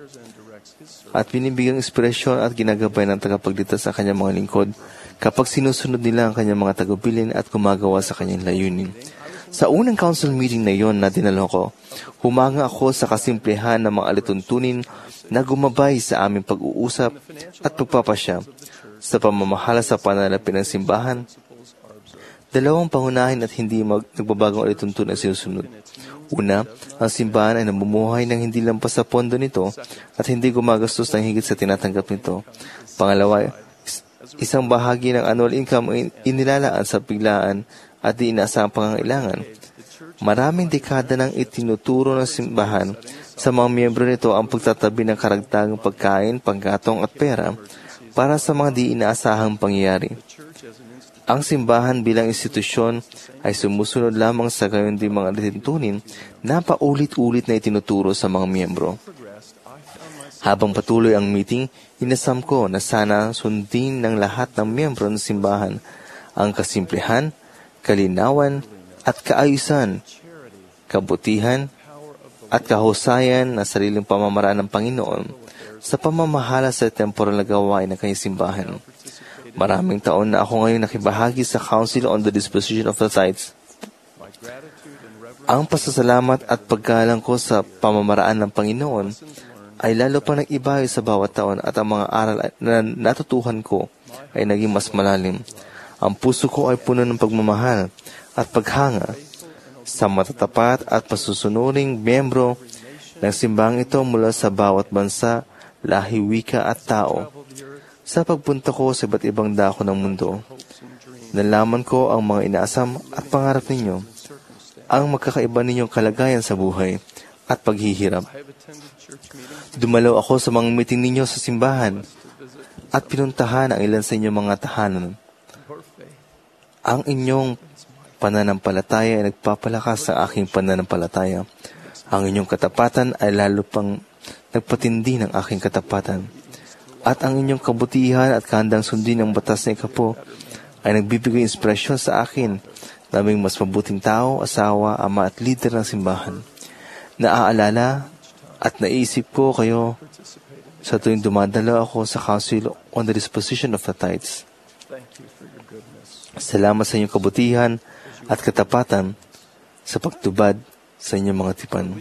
At binibigyang inspirasyon at ginagabay ng tagapagligtas sa kanyang mga lingkod kapag sinusunod nila ang kanyang mga tagubilin at gumagawa sa kanyang layunin. Sa unang council meeting na iyon na dinalo ko, humanga ako sa kasimplihan ng mga alituntunin na gumabay sa aming pag-uusap at pagpapasya sa pamamahala sa pananalapi ng simbahan. Dalawang pangunahin at hindi mag- nagbabagong alituntunin ang sinusunod. Una, ang simbahan ay namumuhay ng hindi lampas sa pondo nito at hindi gumagastos ng higit sa tinatanggap nito. Pangalawa, isang bahagi ng annual income ay inilalaan sa biglaan at di inaasahang pangangailangan. Maraming dekada nang itinuturo ng simbahan sa mga miyembro nito ang pagtatabi ng karagdagang pagkain, panggatong at pera para sa mga di inaasahang pangyayari. Ang simbahan bilang institusyon ay sumusunod lamang sa gayon din mga alituntunin na paulit-ulit na itinuturo sa mga miyembro. Habang patuloy ang meeting, inasam ko na sana sundin ng lahat ng miyembro ng simbahan ang kasimplihan, kalinawan at kaayusan, kabutihan at kahusayan na sariling pamamaraan ng Panginoon sa pamamahala sa temporal na gawain ng kanyang simbahan. Maraming taon na ako ngayon nakibahagi sa Council on the Disposition of the Tithes. Ang pasasalamat at paggalang ko sa pamamaraan ng Panginoon ay lalo pa nag-iba sa bawat taon at ang mga aral na natutuhan ko ay naging mas malalim. Ang puso ko ay puno ng pagmamahal at paghanga sa matatapat at pasusunuring miyembro ng simbahang ito mula sa bawat bansa, lahi, wika at tao. Sa pagpunta ko sa iba't ibang dako ng mundo, nalaman ko ang mga inaasam at pangarap ninyo, ang magkakaiba ninyong kalagayan sa buhay at paghihirap. Dumalaw ako sa mga meeting ninyo sa simbahan at pinuntahan ang ilan sa inyong mga tahanan. Ang inyong pananampalataya ay nagpapalakas sa aking pananampalataya. Ang inyong katapatan ay lalo pang nagpatindi ng aking katapatan. At ang inyong kabutihan at kahandang sundin ng batas na ikapo ay nagbibigay inspirasyon sa akin na maging mas mabuting tao, asawa, ama at leader ng simbahan. Naaalala at naisip ko kayo sa tuwing dumadalo ako sa Council on the Disposition of the Tithes. Salamat sa inyong kabutihan at katapatan sa pagtubad sa inyong mga tipan.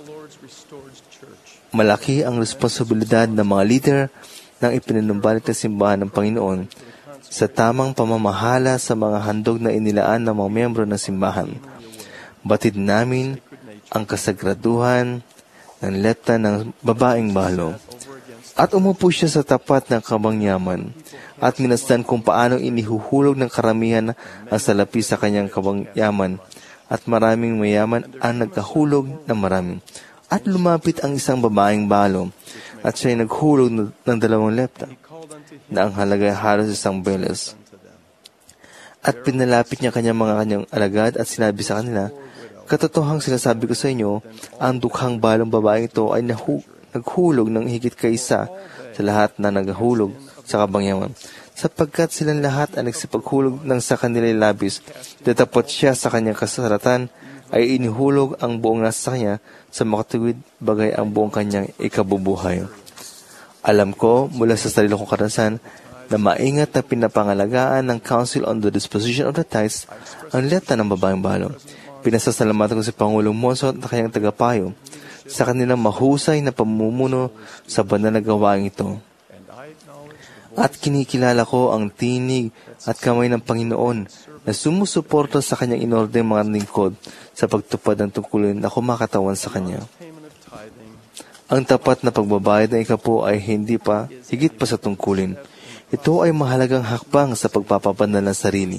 Malaki ang responsibilidad ng mga leader ng ipinanumbalik na simbahan ng Panginoon sa tamang pamamahala sa mga handog na inilaan ng mga miyembro ng simbahan. Batid namin ang kasagraduhan ng lepta ng babaeng balo. At umupo siya sa tapat ng kabangyaman at minasdan kung paano inihuhulog ng karamihan ang salapi sa kanyang kabangyaman at maraming mayaman ang nagkahulog ng maraming. At lumapit ang isang babaeng balo at siya'y naghulog ng dalawang lepta na ang halaga ay halos isang beles. At pinalapit niya kanyang mga kanyang alagad at sinabi sa kanila, katotohang sinasabi ko sa inyo, ang dukhang balong babae ito ay nahu- naghulog ng higit kaysa sa lahat na naghulog sa kabangyaman. Sapagkat silang lahat ay nagsipaghulog ng sa kanila'y labis, datapot siya sa kanyang kasaratan, ay inihulog ang buong nasa kanya sa makatuwid bagay ang buong kanyang ikabubuhay. Alam ko mula sa sarili kong karanasan na maingat na pinapangalagaan ng Council on the Disposition of the Tithes ang lepta ng babaeng balo. Pinasasalamatan ko si Pangulong Monson at kanyang tagapayo sa kanilang mahusay na pamumuno sa banal na gawain ito. At kinikilala ko ang tinig at kamay ng Panginoon na sumusuporta sa kanyang inordeng mga lingkod sa pagtupad ng tungkulin na kumakatawan sa kanya. Ang tapat na pagbabayad ng ikapo ay hindi pa, higit pa sa tungkulin. Ito ay mahalagang hakbang sa pagpapabanal ng sarili.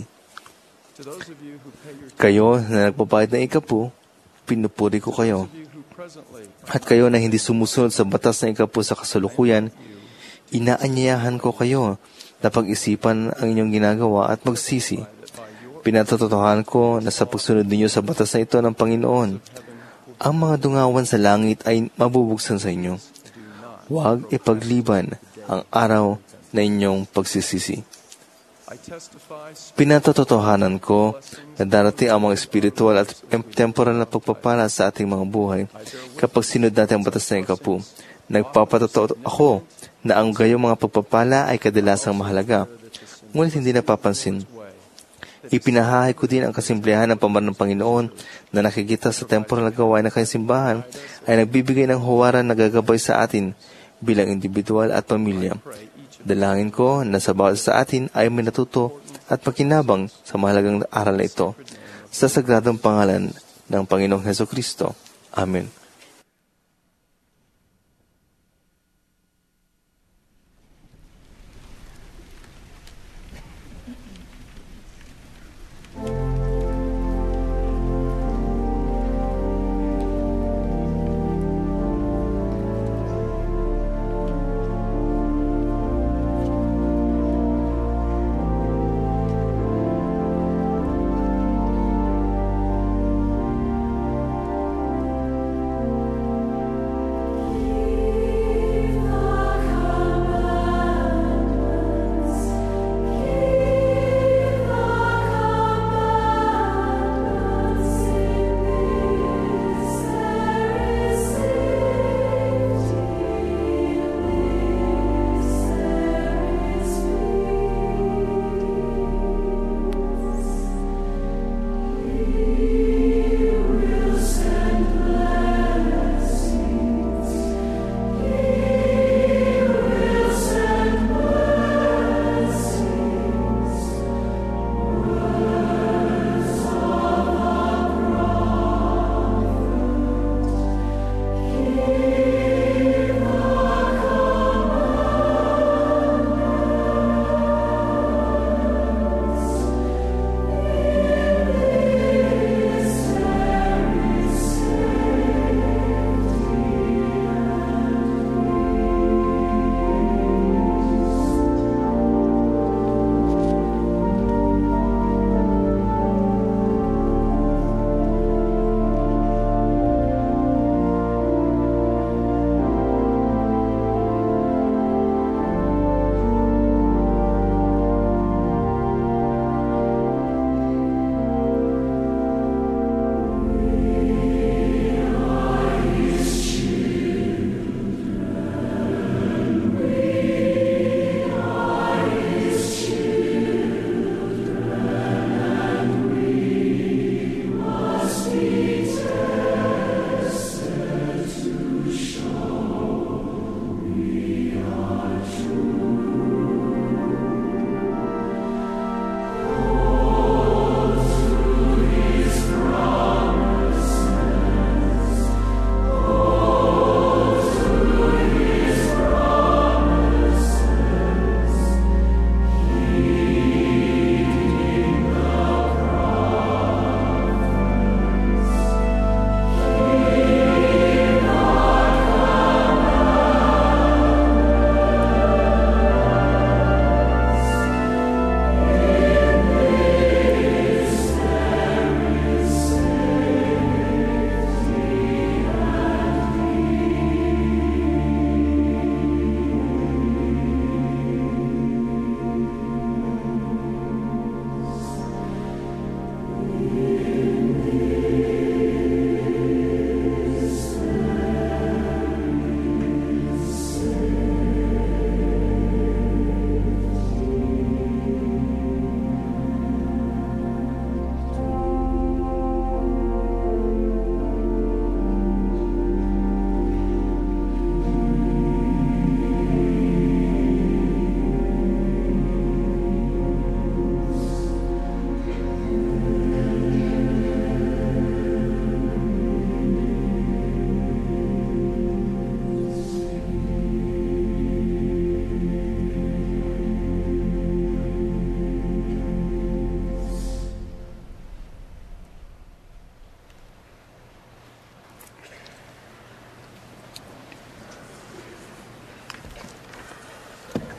Kayo na nagbabayad ng ikapo, pinupuri ko kayo. At kayo na hindi sumusunod sa batas ng ikapo sa kasalukuyan, inaanyayahan ko kayo na pag-isipan ang inyong ginagawa at magsisi. Pinatototohanan ko na sa pagsunod ninyo sa batas na ito ng Panginoon, ang mga dungawan sa langit ay mabubuksan sa inyo. Huwag ipagliban ang araw na inyong pagsisisi. Pinatototohanan ko na darating ang mga spiritual at temporal na pagpapala sa ating mga buhay kapag sinunod natin ang batas ng ikapo. Nagpapatotoo ako na ang gayong mga pagpapala ay kadalasang mahalaga, ngunit hindi napapansin. Ipinahahay ko din ang kasimplihan ng pamamaraan ng Panginoon na nakikita sa temporal na gawain ng kanyang simbahan ay nagbibigay ng huwaran na gagabay sa atin bilang individual at pamilya. Dalangin ko na sa bawat sa atin ay may natuto at makinabang sa mahalagang aral na ito. Sa sagradong pangalan ng Panginoong Hesukristo. Amen.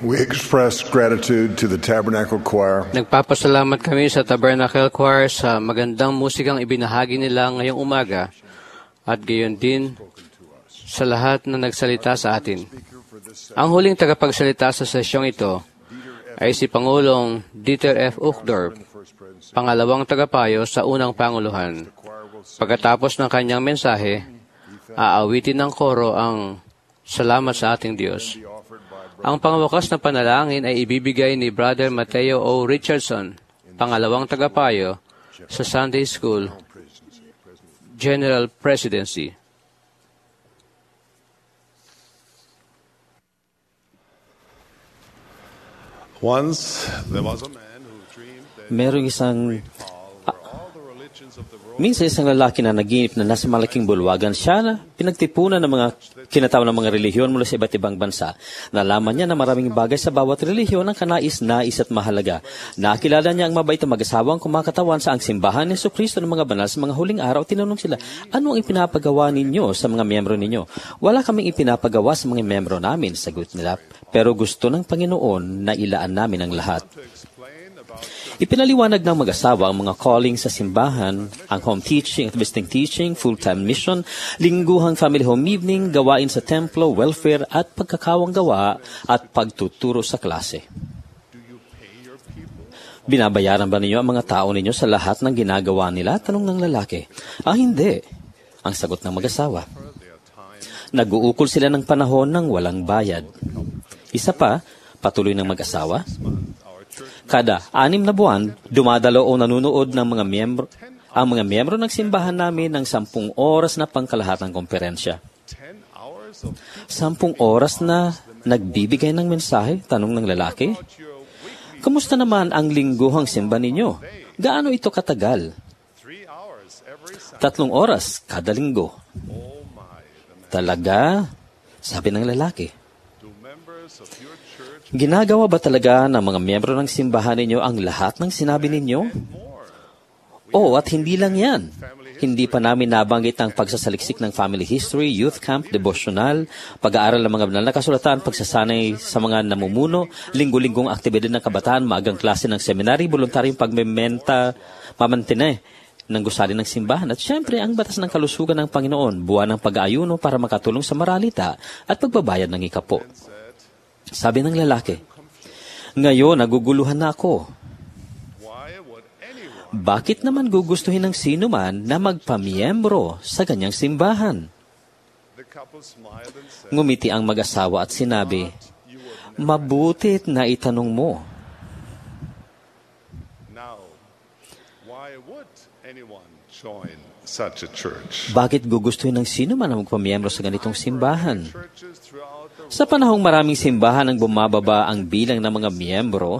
We express gratitude to the Tabernacle Choir Nagpapasalamat kami sa Tabernacle Choir sa magandang musikang ibinahagi nila ngayong umaga at gayon din sa lahat na nagsalita sa atin. Ang huling tagapagsalita sa sesyong ito ay si Pangulong Dieter F. Uchtdorf, pangalawang tagapayo sa unang Panguluhan. Pagkatapos ng kanyang mensahe, aawitin ng koro ang salamat sa ating Diyos. Ang pangwakas na panalangin ay ibibigay ni Brother Mateo O. Richardson, pangalawang tagapayo sa Sunday School General Presidency. Once there was a man who dreamed that Merong isang Minsan isang lalaki na naginip na nasa malaking bulwagan siya na pinagtipunan ng mga kinatawag ng mga relihiyon mula sa iba't ibang bansa. Nalaman niya na maraming bagay sa bawat relihiyon ang kanais-nais at mahalaga. Nakilala niya ang mabait na mag-asawang kumakatawan sa ang simbahan ni Jesucristo ng mga banal sa mga huling araw. Tinanong sila, ano ang ipinapagawa ninyo sa mga miyembro ninyo? Wala kaming ipinapagawa sa mga miyembro namin, sagot nila. Pero gusto ng Panginoon na ilaan namin ang lahat. Ipinaliwanag ng mag-asawa ang mga calling sa simbahan, ang home teaching at visiting teaching, full-time mission, lingguhang family home evening, gawain sa templo, welfare at pagkakawang gawa at pagtuturo sa klase. Binabayaran ba ninyo ang mga tao ninyo sa lahat ng ginagawa nila? Tanong ng lalaki. Ah, hindi. Ang sagot ng mag-asawa. Nag-uukol sila ng panahon ng walang bayad. Isa pa, patuloy ng mag-asawa. Kada anim na buwan, dumadalo o nanunood ng mga miyembro, ang mga miyembro ng simbahan namin ng sampung oras na pangkalahatang komperensya. Sampung oras na nagbibigay ng mensahe, tanong ng lalaki. Kamusta naman ang lingguhang simba ninyo? Gaano ito katagal? Tatlong oras kada linggo. Talaga? Sabi ng lalaki. Ginagawa ba talaga ng mga miyembro ng simbahan ninyo ang lahat ng sinabi ninyo? Oo, at hindi lang yan. Hindi pa namin nabanggit ang pagsasaliksik ng family history, youth camp, devotional, pag-aaral ng mga banal na kasulatan, pagsasanay sa mga namumuno, linggo-linggong aktibidad ng kabataan, maagang klase ng seminary, voluntaryong pagmementa, mamantine ng gusali ng simbahan, at syempre ang batas ng kalusugan ng Panginoon, buwan ng pag-aayuno para makatulong sa moralita at pagbabayad ng ikapo. Sabi ng lalaki, ngayon naguguluhan na ako. Bakit naman gugustuhin ng sino man na magpamiyembro sa ganyang simbahan? Ngumiti ang mag-asawa at sinabi, mabutit na itanong mo. Bakit gugustuhin ng sino man na magpamiyembro sa ganitong simbahan? Sa panahong maraming simbahan ang bumababa ang bilang ng mga miyembro,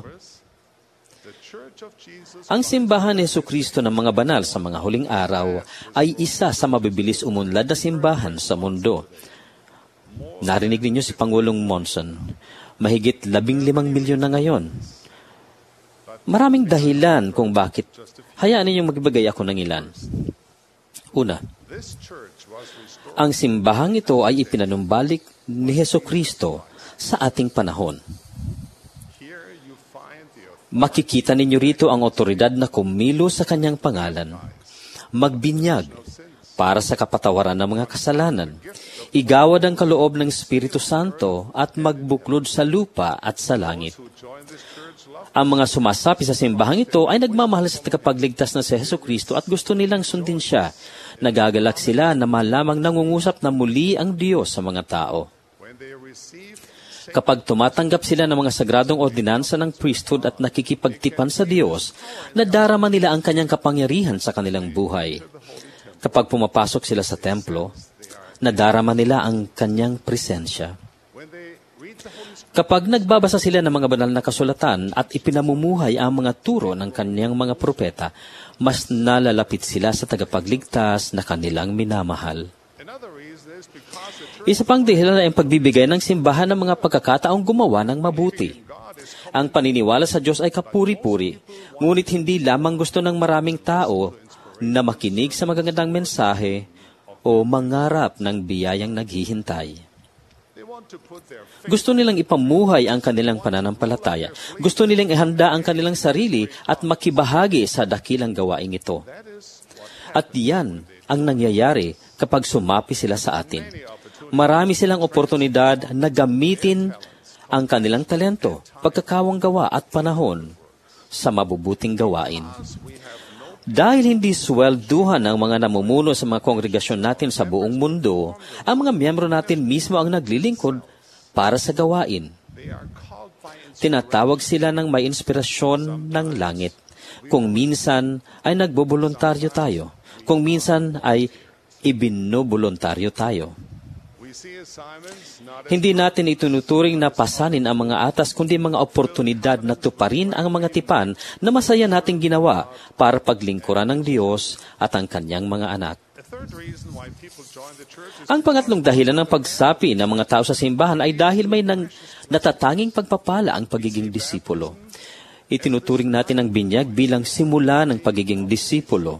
ang simbahan ni Jesucristo ng mga banal sa mga huling araw ay isa sa mabibilis umunlad na simbahan sa mundo. Narinig ninyo si Pangulong Monson, mahigit labing limang milyon na ngayon. Maraming dahilan kung bakit. Hayaan ninyong magbigay ako ng ilan. Una, ang simbahang ito ay ipinanumbalik ni Jesucristo sa ating panahon. Makikita ninyo rito ang otoridad na kumilo sa kanyang pangalan, magbinyag para sa kapatawaran ng mga kasalanan, igawad ang kaloob ng Espiritu Santo at magbuklod sa lupa at sa langit. Ang mga sumasapi sa simbahang ito ay nagmamahal sa tagapagligtas na si Jesucristo at gusto nilang sundin siya. Nagagalak sila na malamang nangungusap na muli ang Diyos sa mga tao. Kapag tumatanggap sila ng mga sagradong ordinansa ng priesthood at nakikipagtipan sa Diyos, nadarama nila ang kanyang kapangyarihan sa kanilang buhay. Kapag pumapasok sila sa templo, nadarama nila ang kanyang presensya. Kapag nagbabasa sila ng mga banal na kasulatan at ipinamumuhay ang mga turo ng kanyang mga propeta, mas nalalapit sila sa tagapagligtas na kanilang minamahal. Isa pang dahilan ay ang pagbibigay ng simbahan ng mga pagkakataong gumawa ng mabuti. Ang paniniwala sa Diyos ay kapuri-puri, ngunit hindi lamang gusto ng maraming tao na makinig sa magagandang mensahe o mangarap ng biyayang naghihintay. Gusto nilang ipamuhay ang kanilang pananampalataya. Gusto nilang ihanda ang kanilang sarili at makibahagi sa dakilang gawaing ito. At diyan ang nangyayari kapag sumapi sila sa atin. Marami silang oportunidad na gamitin ang kanilang talento, pagkakawang gawa at panahon sa mabubuting gawain. Dahil hindi swelduhan ang mga namumuno sa mga kongregasyon natin sa buong mundo, ang mga miyembro natin mismo ang naglilingkod para sa gawain. Tinatawag sila ng may inspirasyon ng langit. Kung minsan ay nagbobolontaryo tayo, kung minsan ay ibinobolontaryo tayo. Hindi natin itunuturing na pasanin ang mga atas, kundi mga oportunidad na tuparin ang mga tipan na masaya nating ginawa para paglingkuran ng Diyos at ang kanyang mga anak. Ang pangatlong dahilan ng pagsapi ng mga tao sa simbahan ay dahil may nang natatanging pagpapala ang pagiging disipulo. Itinuturing natin ang binyag bilang simula ng pagiging disipulo.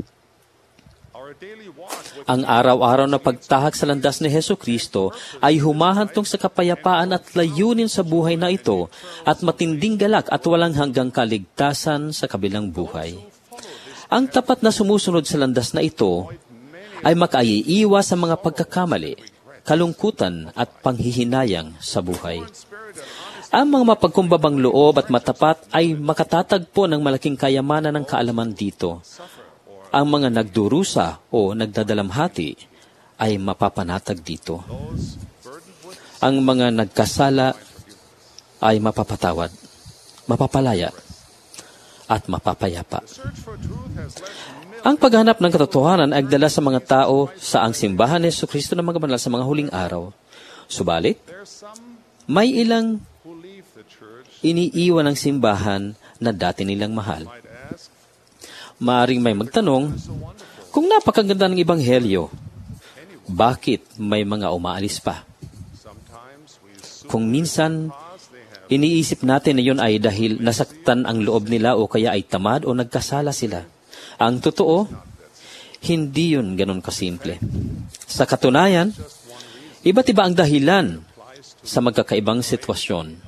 Ang araw-araw na pagtahak sa landas ni Hesukristo ay humahantong sa kapayapaan at layunin sa buhay na ito at matinding galak at walang hanggang kaligtasan sa kabilang buhay. Ang tapat na sumusunod sa landas na ito ay makaiiwas sa mga pagkakamali, kalungkutan at panghihinayang sa buhay. Ang mga mapagkumbabang loob at matapat ay makatatagpo ng malaking kayamanan ng kaalaman dito. Ang mga nagdurusa o nagdadalamhati ay mapapanatag dito. Ang mga nagkasala ay mapapatawad, mapapalaya, at mapapayapa. Ang paghanap ng katotohanan ay dala sa mga tao sa ang simbahan ni Jesucristo ng mga banal sa mga huling araw. Subalit, may ilang iniiwan ng simbahan na dati nilang mahal. Maaring may magtanong, kung napakaganda ng Ebanghelyo, bakit may mga umaalis pa? Kung minsan, iniisip natin na yun ay dahil nasaktan ang loob nila o kaya ay tamad o nagkasala sila. Ang totoo, hindi yun ganun kasimple. Sa katunayan, iba't iba ang dahilan sa magkakaibang sitwasyon.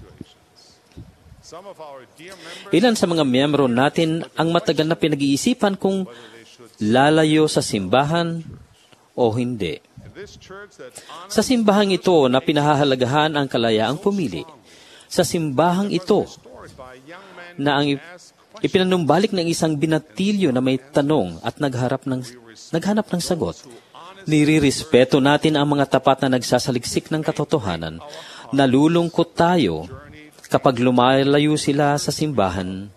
Ilan sa mga miyembro natin ang matagal na pinag-iisipan kung lalayo sa simbahan o hindi. Sa simbahang ito na pinahahalagahan ang kalayaang pumili. Sa simbahang ito na ang ipinanumbalik ng isang binatilyo na may tanong at nagharap ng, naghanap ng sagot. Nirirespeto natin ang mga tapat na nagsasaliksik ng katotohanan. Nalulungkot tayo kapag lumalayo sila sa simbahan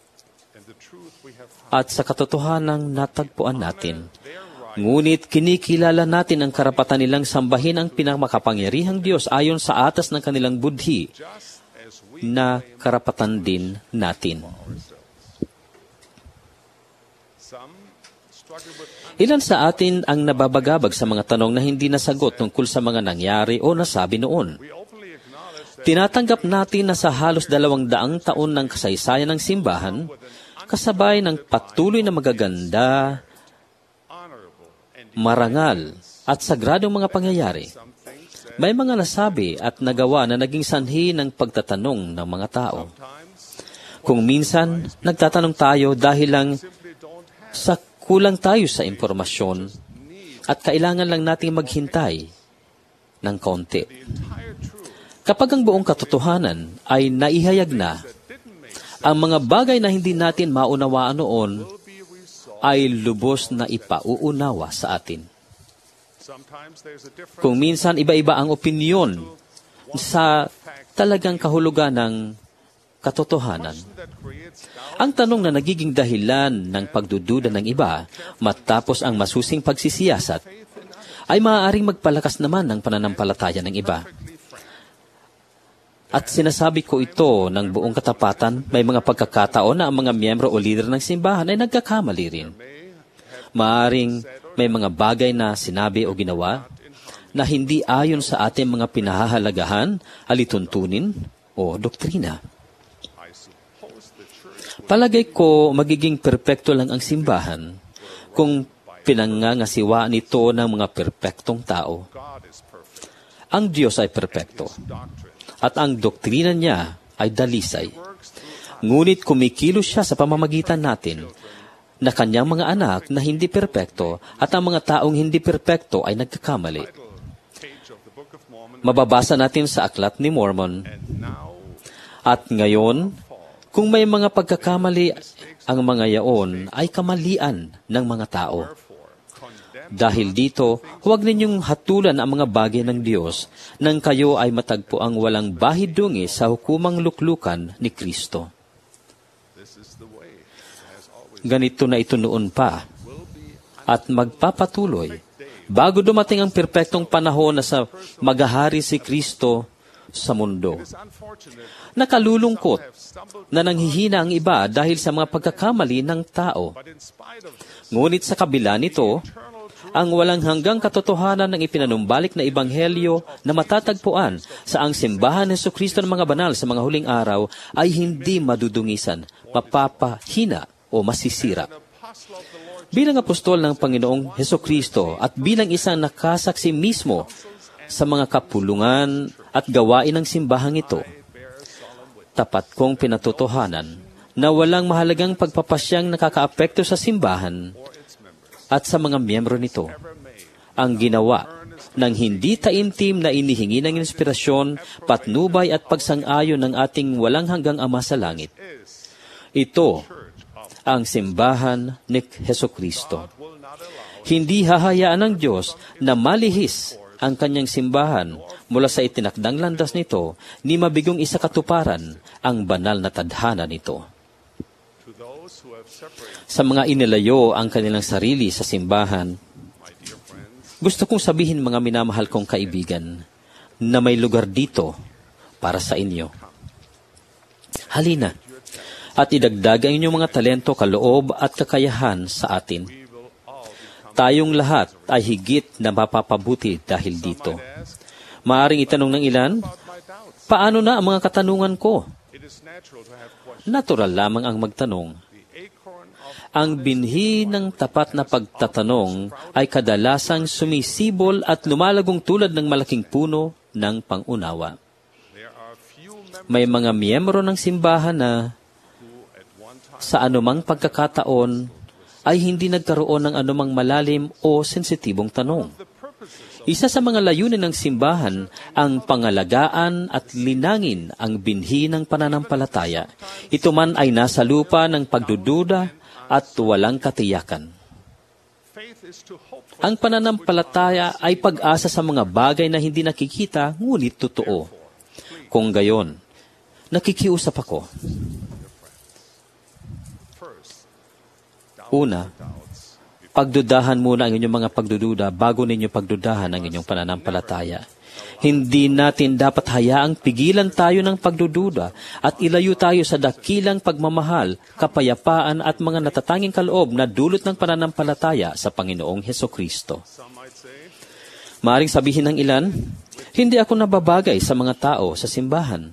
at sa katotohanang natagpuan natin. Ngunit kinikilala natin ang karapatan nilang sambahin ang pinamakapangyarihang Diyos ayon sa atas ng kanilang budhi na karapatan din natin. Ilan sa atin ang nababagabag sa mga tanong na hindi nasagot tungkol sa mga nangyari o nasabi noon. Tinatanggap natin na sa halos dalawang daang taon ng kasaysayan ng simbahan, kasabay ng patuloy na magaganda, marangal at sagradong mga pangyayari, may mga nasabi at nagawa na naging sanhi ng pagtatanong ng mga tao. Kung minsan, nagtatanong tayo dahil lang sa kulang tayo sa impormasyon at kailangan lang nating maghintay ng kaunti. Kapag ang buong katotohanan ay naihayag na, ang mga bagay na hindi natin maunawaan noon ay lubos na ipauunawa sa atin. Kung minsan iba-iba ang opinyon sa talagang kahulugan ng katotohanan. Ang tanong na nagiging dahilan ng pagdududa ng iba matapos ang masusing pagsisiyasat ay maaaring magpalakas naman ng pananampalataya ng iba. At sinasabi ko ito ng buong katapatan, may mga pagkakataon na ang mga miyembro o leader ng simbahan ay nagkakamali rin. Maaring may mga bagay na sinabi o ginawa na hindi ayon sa ating mga pinahahalagahan, alituntunin o doktrina. Palagay ko magiging perpekto lang ang simbahan kung pinangangasiwa nito ng mga perpektong tao. Ang Diyos ay perpekto, at ang doktrina niya ay dalisay. Ngunit kumikilos siya sa pamamagitan natin na kanyang mga anak na hindi perpekto at ang mga taong hindi perpekto ay nagkakamali. Mababasa natin sa Aklat ni Mormon. At ngayon, kung may mga pagkakamali, ang mga yaon ay kamalian ng mga tao. Dahil dito, huwag ninyong hatulan ang mga bagay ng Diyos nang kayo ay matagpo ang walang bahidungi sa hukumang luklukan ni Kristo. Ganito na ito noon pa at magpapatuloy bago dumating ang perpektong panahon na sa maghahari si Kristo sa mundo. Nakalulungkot na nanghihina ang iba dahil sa mga pagkakamali ng tao. Ngunit sa kabila nito, ang walang hanggang katotohanan ng ipinanumbalik na ebanghelyo na matatagpuan sa ang simbahan ni Jesucristo ng mga banal sa mga huling araw ay hindi madudungisan, mapapahina o masisira. Bilang apostol ng Panginoong Jesucristo at bilang isang nakasaksi mismo sa mga kapulungan at gawain ng simbahang ito, tapat kong pinatotohanan na walang mahalagang pagpapasyang nakakaapekto sa simbahan at sa mga miyembro nito ang ginawa ng hindi taimtim na inihingi ng inspirasyon, patnubay at pagsang-ayon ng ating walang hanggang Ama sa langit. Ito ang simbahan ni Jesucristo. Hindi hahayaan ng Diyos na malihis ang kanyang simbahan mula sa itinakdang landas nito ni mabigong isa katuparan ang banal na tadhana nito. Sa mga inilayo ang kanilang sarili sa simbahan, gusto kong sabihin, mga minamahal kong kaibigan, na may lugar dito para sa inyo. Halina at idagdag ang inyong mga talento, kaloob at kakayahan sa atin. Tayong lahat ay higit na mapapabuti dahil dito. Maaring itanong ng ilan, paano na ang mga katanungan ko? Natural lamang ang magtanong. Ang binhi ng tapat na pagtatanong ay kadalasang sumisibol at lumalagong tulad ng malaking puno ng pangunawa. May mga miyembro ng simbahan na sa anumang pagkakataon ay hindi nagkaroon ng anumang malalim o sensitibong tanong. Isa sa mga layunin ng simbahan ang pangalagaan at linangin ang binhi ng pananampalataya. Ito man ay nasa lupa ng pagdududa at walang katiyakan. Ang pananampalataya ay pag-asa sa mga bagay na hindi nakikita ngunit totoo. Kung gayon, nakikiusap ako. Una, pagdudahan muna ang inyong mga pagdududa bago ninyo pagdudahan ang inyong pananampalataya. Hindi natin dapat hayaang pigilan tayo ng pagdududa at ilayo tayo sa dakilang pagmamahal, kapayapaan at mga natatanging kaloob na dulot ng pananampalataya sa Panginoong Hesukristo. Maaring sabihin ng ilan, hindi ako nababagay sa mga tao sa simbahan.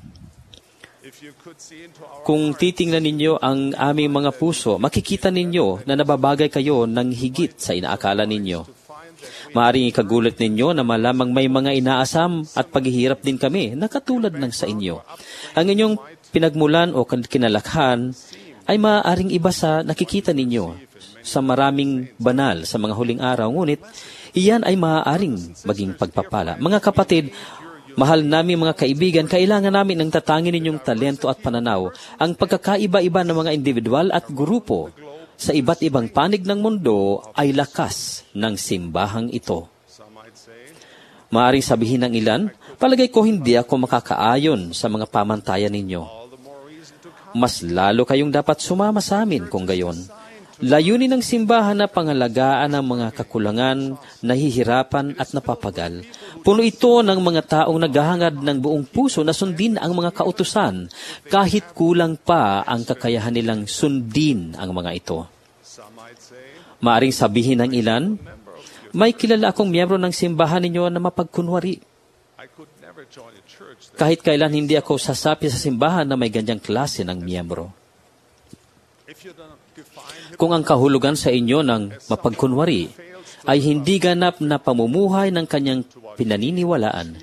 Kung titingnan ninyo ang aming mga puso, makikita ninyo na nababagay kayo ng higit sa inaakala ninyo. Maaring ikagulat ninyo na malamang may mga inaasam at paghihirap din kami na katulad ng sa inyo. Ang inyong pinagmulan o kinalakhan ay maaaring iba sa nakikita ninyo sa maraming banal sa mga huling araw, ngunit iyan ay maaaring maging pagpapala. Mga kapatid, mahal namin mga kaibigan, kailangan namin ng tatangin ninyong talento at pananaw, ang pagkakaiba-iba ng mga individual at grupo sa iba't ibang panig ng mundo ay lakas ng simbahang ito. Maaaring sabihin ng ilan, palagay ko hindi ako makakaayon sa mga pamantayan ninyo. Mas lalo kayong dapat sumama sa amin kung gayon. Layunin ng simbahan na pangalagaan ang mga kakulangan, nahihirapan at napapagal. Puno ito ng mga taong naghahangad ng buong puso na sundin ang mga kautusan, kahit kulang pa ang kakayahan nilang sundin ang mga ito. Maaring sabihin ng ilan, may kilala akong miyembro ng simbahan ninyo na mapagkunwari. Kahit kailan hindi ako sasapi sa simbahan na may ganyang klase ng miyembro. Kung ang kahulugan sa inyo ng mapagkunwari ay hindi ganap na pamumuhay ng kanyang pinaniniwalaan.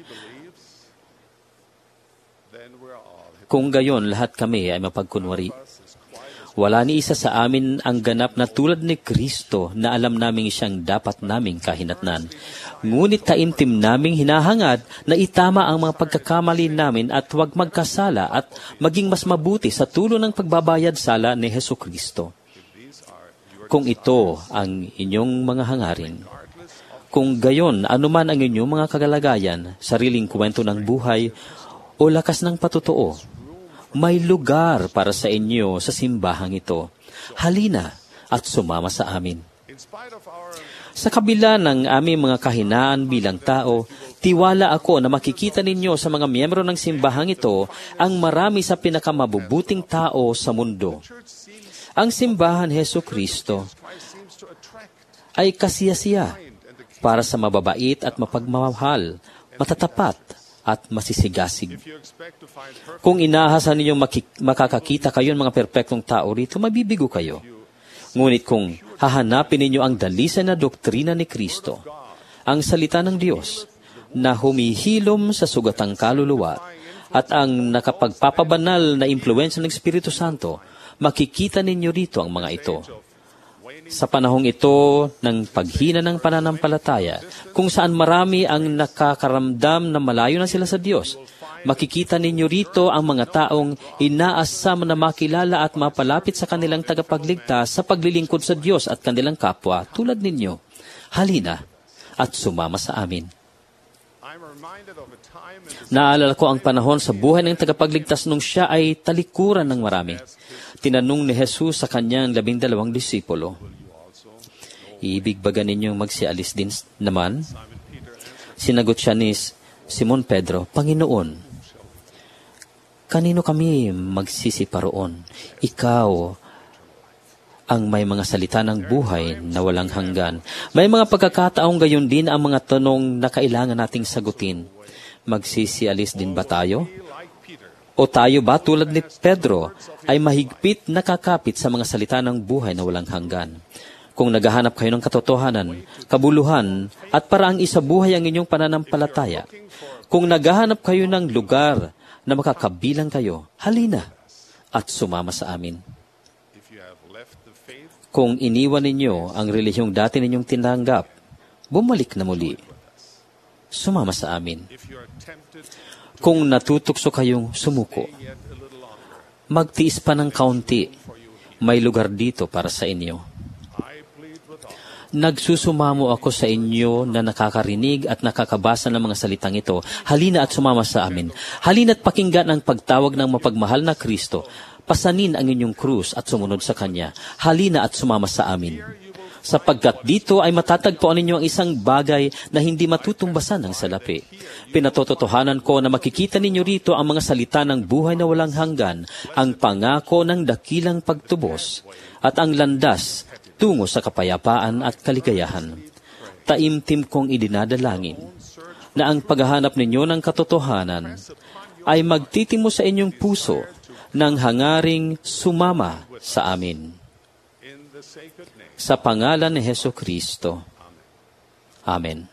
Kung gayon, lahat kami ay mapagkunwari. Wala ni isa sa amin ang ganap na tulad ni Kristo na alam naming siyang dapat naming kahinatnan. Ngunit taimtim naming hinahangad na itama ang mga pagkakamali namin at huwag magkasala at maging mas mabuti sa tulong ng pagbabayad sala ni Hesus Kristo. Kung ito ang inyong mga hangarin, kung gayon anuman ang inyong mga kagalagayan, sariling kwento ng buhay o lakas ng patutuo, may lugar para sa inyo sa simbahang ito. Halina at sumama sa amin. Sa kabila ng aming mga kahinaan bilang tao, tiwala ako na makikita ninyo sa mga miyembro ng simbahang ito ang marami sa pinakamabubuting tao sa mundo. Ang simbahan Hesus Kristo ay kasiyasiya para sa mababait at mapagmamahal, matatapat at masisigasig. Kung inaasahan ninyong makik- makakakita kayo ng mga perpektong tao rito, mabibigo kayo. Ngunit kung hahanapin ninyo ang dalisan na doktrina ni Kristo, ang salita ng Diyos, na humihilom sa sugatang kaluluwa, at ang nakapagpapabanal na impluensya ng Espiritu Santo, makikita ninyo rito ang mga ito. Sa panahong ito ng paghina ng pananampalataya, kung saan marami ang nakakaramdam na malayo na sila sa Diyos, makikita ninyo rito ang mga taong inaasam na makilala at mapalapit sa kanilang tagapagligtas sa paglilingkod sa Diyos at kanilang kapwa tulad ninyo. Halina at sumama sa amin. Naalala ko ang panahon sa buhay ng tagapagligtas nung siya ay talikuran ng marami. Tinanong ni Jesus sa kanyang labing dalawang disipulo, "Ibig ba ninyong magsialis din naman?" Sinagot siya ni Simon Pedro, "Panginoon, kanino kami magsisiparoon? Ikaw ang may mga salita ng buhay na walang hanggan." May mga pagkakataong gayon din ang mga tanong na kailangan nating sagutin. Magsisialis din ba tayo? O tayo ba tulad ni Pedro ay mahigpit nakakapit sa mga salita ng buhay na walang hanggan? Kung naghahanap kayo ng katotohanan, kabuluhan, at paraang isabuhay ang inyong pananampalataya, kung naghahanap kayo ng lugar na makakabilang kayo, halina at sumama sa amin. Kung iniwan ninyo ang relihiyong dati ninyong tinanggap, bumalik na muli. Sumama sa amin. Kung natutukso kayong sumuko, magtiis pa ng kaunti, may lugar dito para sa inyo. Nagsusumamo ako sa inyo na nakakarinig at nakakabasa ng mga salitang ito. Halina at sumama sa amin. Halina at pakinggan ang pagtawag ng mapagmahal na Kristo. Pasanin ang inyong krus at sumunod sa Kanya. Halina at sumama sa amin. Sapagkat dito ay matatagpuan ninyo ang isang bagay na hindi matutumbasan ng salapi. Pinatototohanan ko na makikita ninyo rito ang mga salita ng buhay na walang hanggan, ang pangako ng dakilang pagtubos, at ang landas tungo sa kapayapaan at kaligayahan. Taimtim kong idinadalangin na ang paghahanap ninyo ng katotohanan ay magtitimo sa inyong puso ng hangaring sumama sa amin. Sa pangalan ni Hesus Kristo. Amen.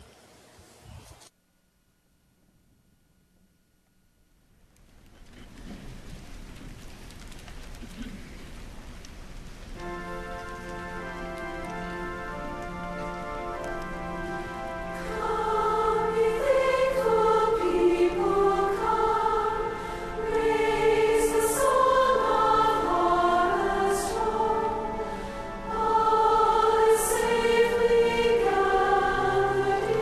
Safely gathered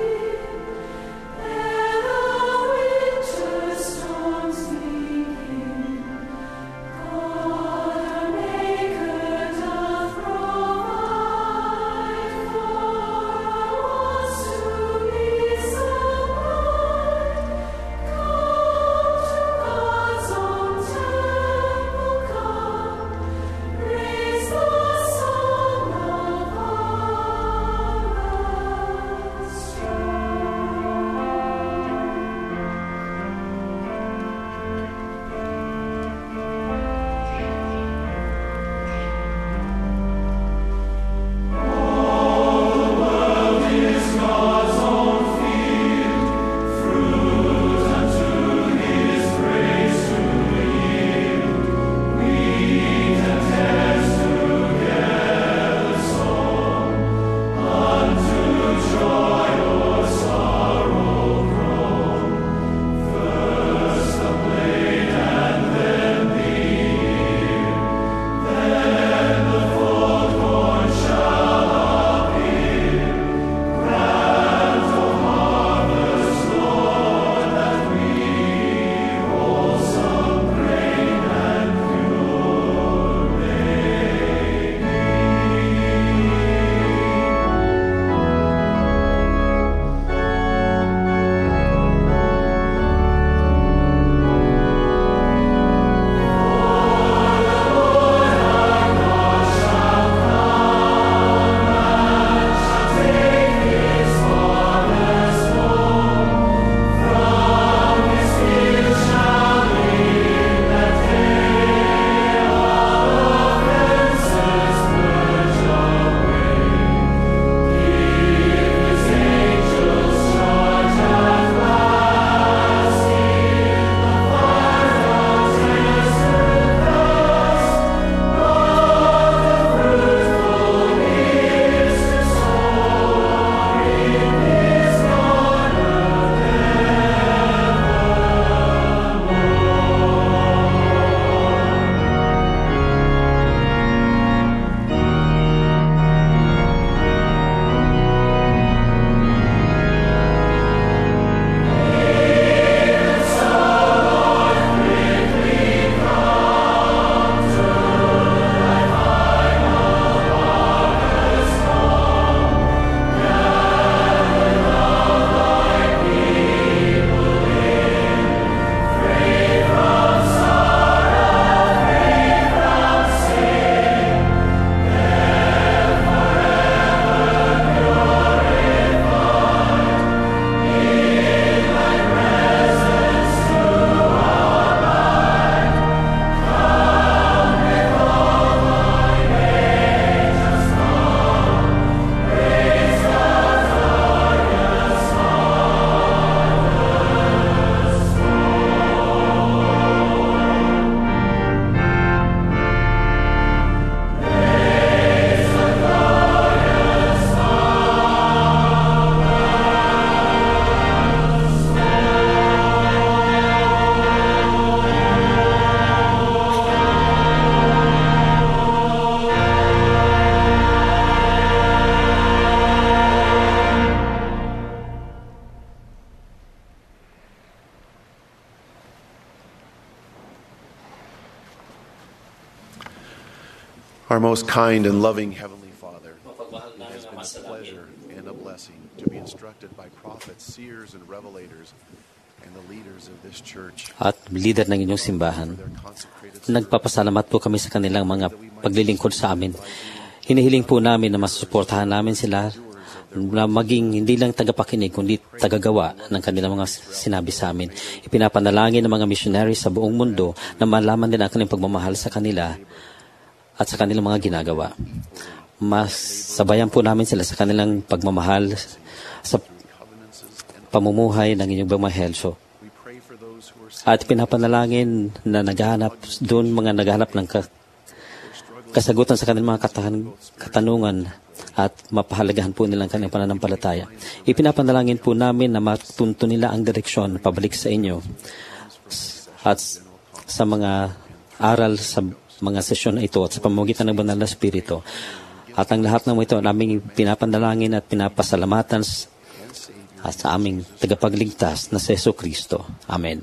Our most kind and loving Heavenly Father, it has been a pleasure and a blessing to be instructed by prophets, seers, and revelators, and the leaders of this church. At leader ng inyong simbahan, nagpapasalamat po kami sa kanilang mga paglilingkod sa amin. Hinihiling po namin na masusuportahan namin sila na maging hindi lang tagapakinig, kundi tagagawa ng kanilang mga sinabi sa amin. Ipinapanalangin ng mga missionaries sa buong mundo na malaman nila ang kanilang pagmamahal sa kanila at sa kanilang mga ginagawa. Mas sabayan po namin sila sa kanilang pagmamahal sa pamumuhay ng inyong Bangmahelyo. At pinapanalangin na naghahanap doon mga naghahanap ng kasagutan sa kanilang mga katan- katanungan at mapahalagahan po nilang kanilang pananampalataya. Ipinapanalangin po namin na matunto nila ang direksyon pabalik sa inyo at sa mga aral sa mga sesyon na ito at sa pamamagitan ng Banal na Espiritu. At ang lahat ng ito naming pinapanalangin at pinapasalamatan at sa aming tagapagligtas na si Jesucristo. Amen.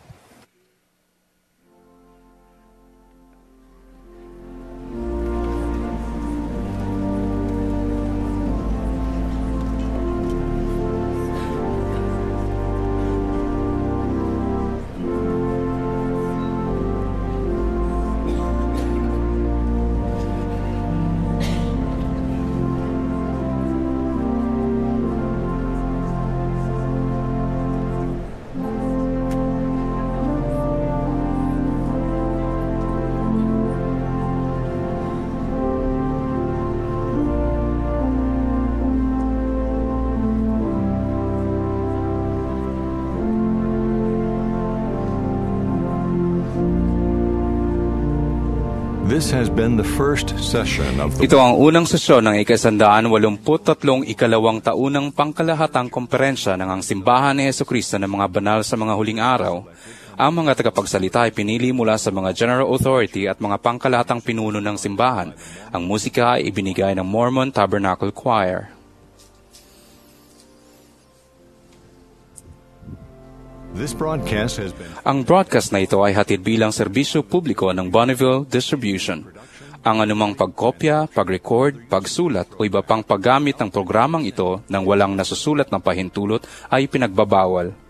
This has been the first session of the... Ito ang unang sesyon ng ikasandaan walumput tatlong ikalawang taunang pangkalahatang komperensya ng ang simbahan ni Jesucristo ng mga banal sa mga huling araw. Ang mga tagapagsalita ay pinili mula sa mga general authority at mga pangkalahatang pinuno ng simbahan. Ang musika ay ibinigay ng Mormon Tabernacle Choir. This broadcast has been... Ang broadcast na ito ay hatid bilang serbisyo publiko ng Bonneville Distribution. Ang anumang pagkopya, pag-record, pagsulat o iba pang paggamit ng programang ito nang walang nasusulat na pahintulot ay pinagbabawal.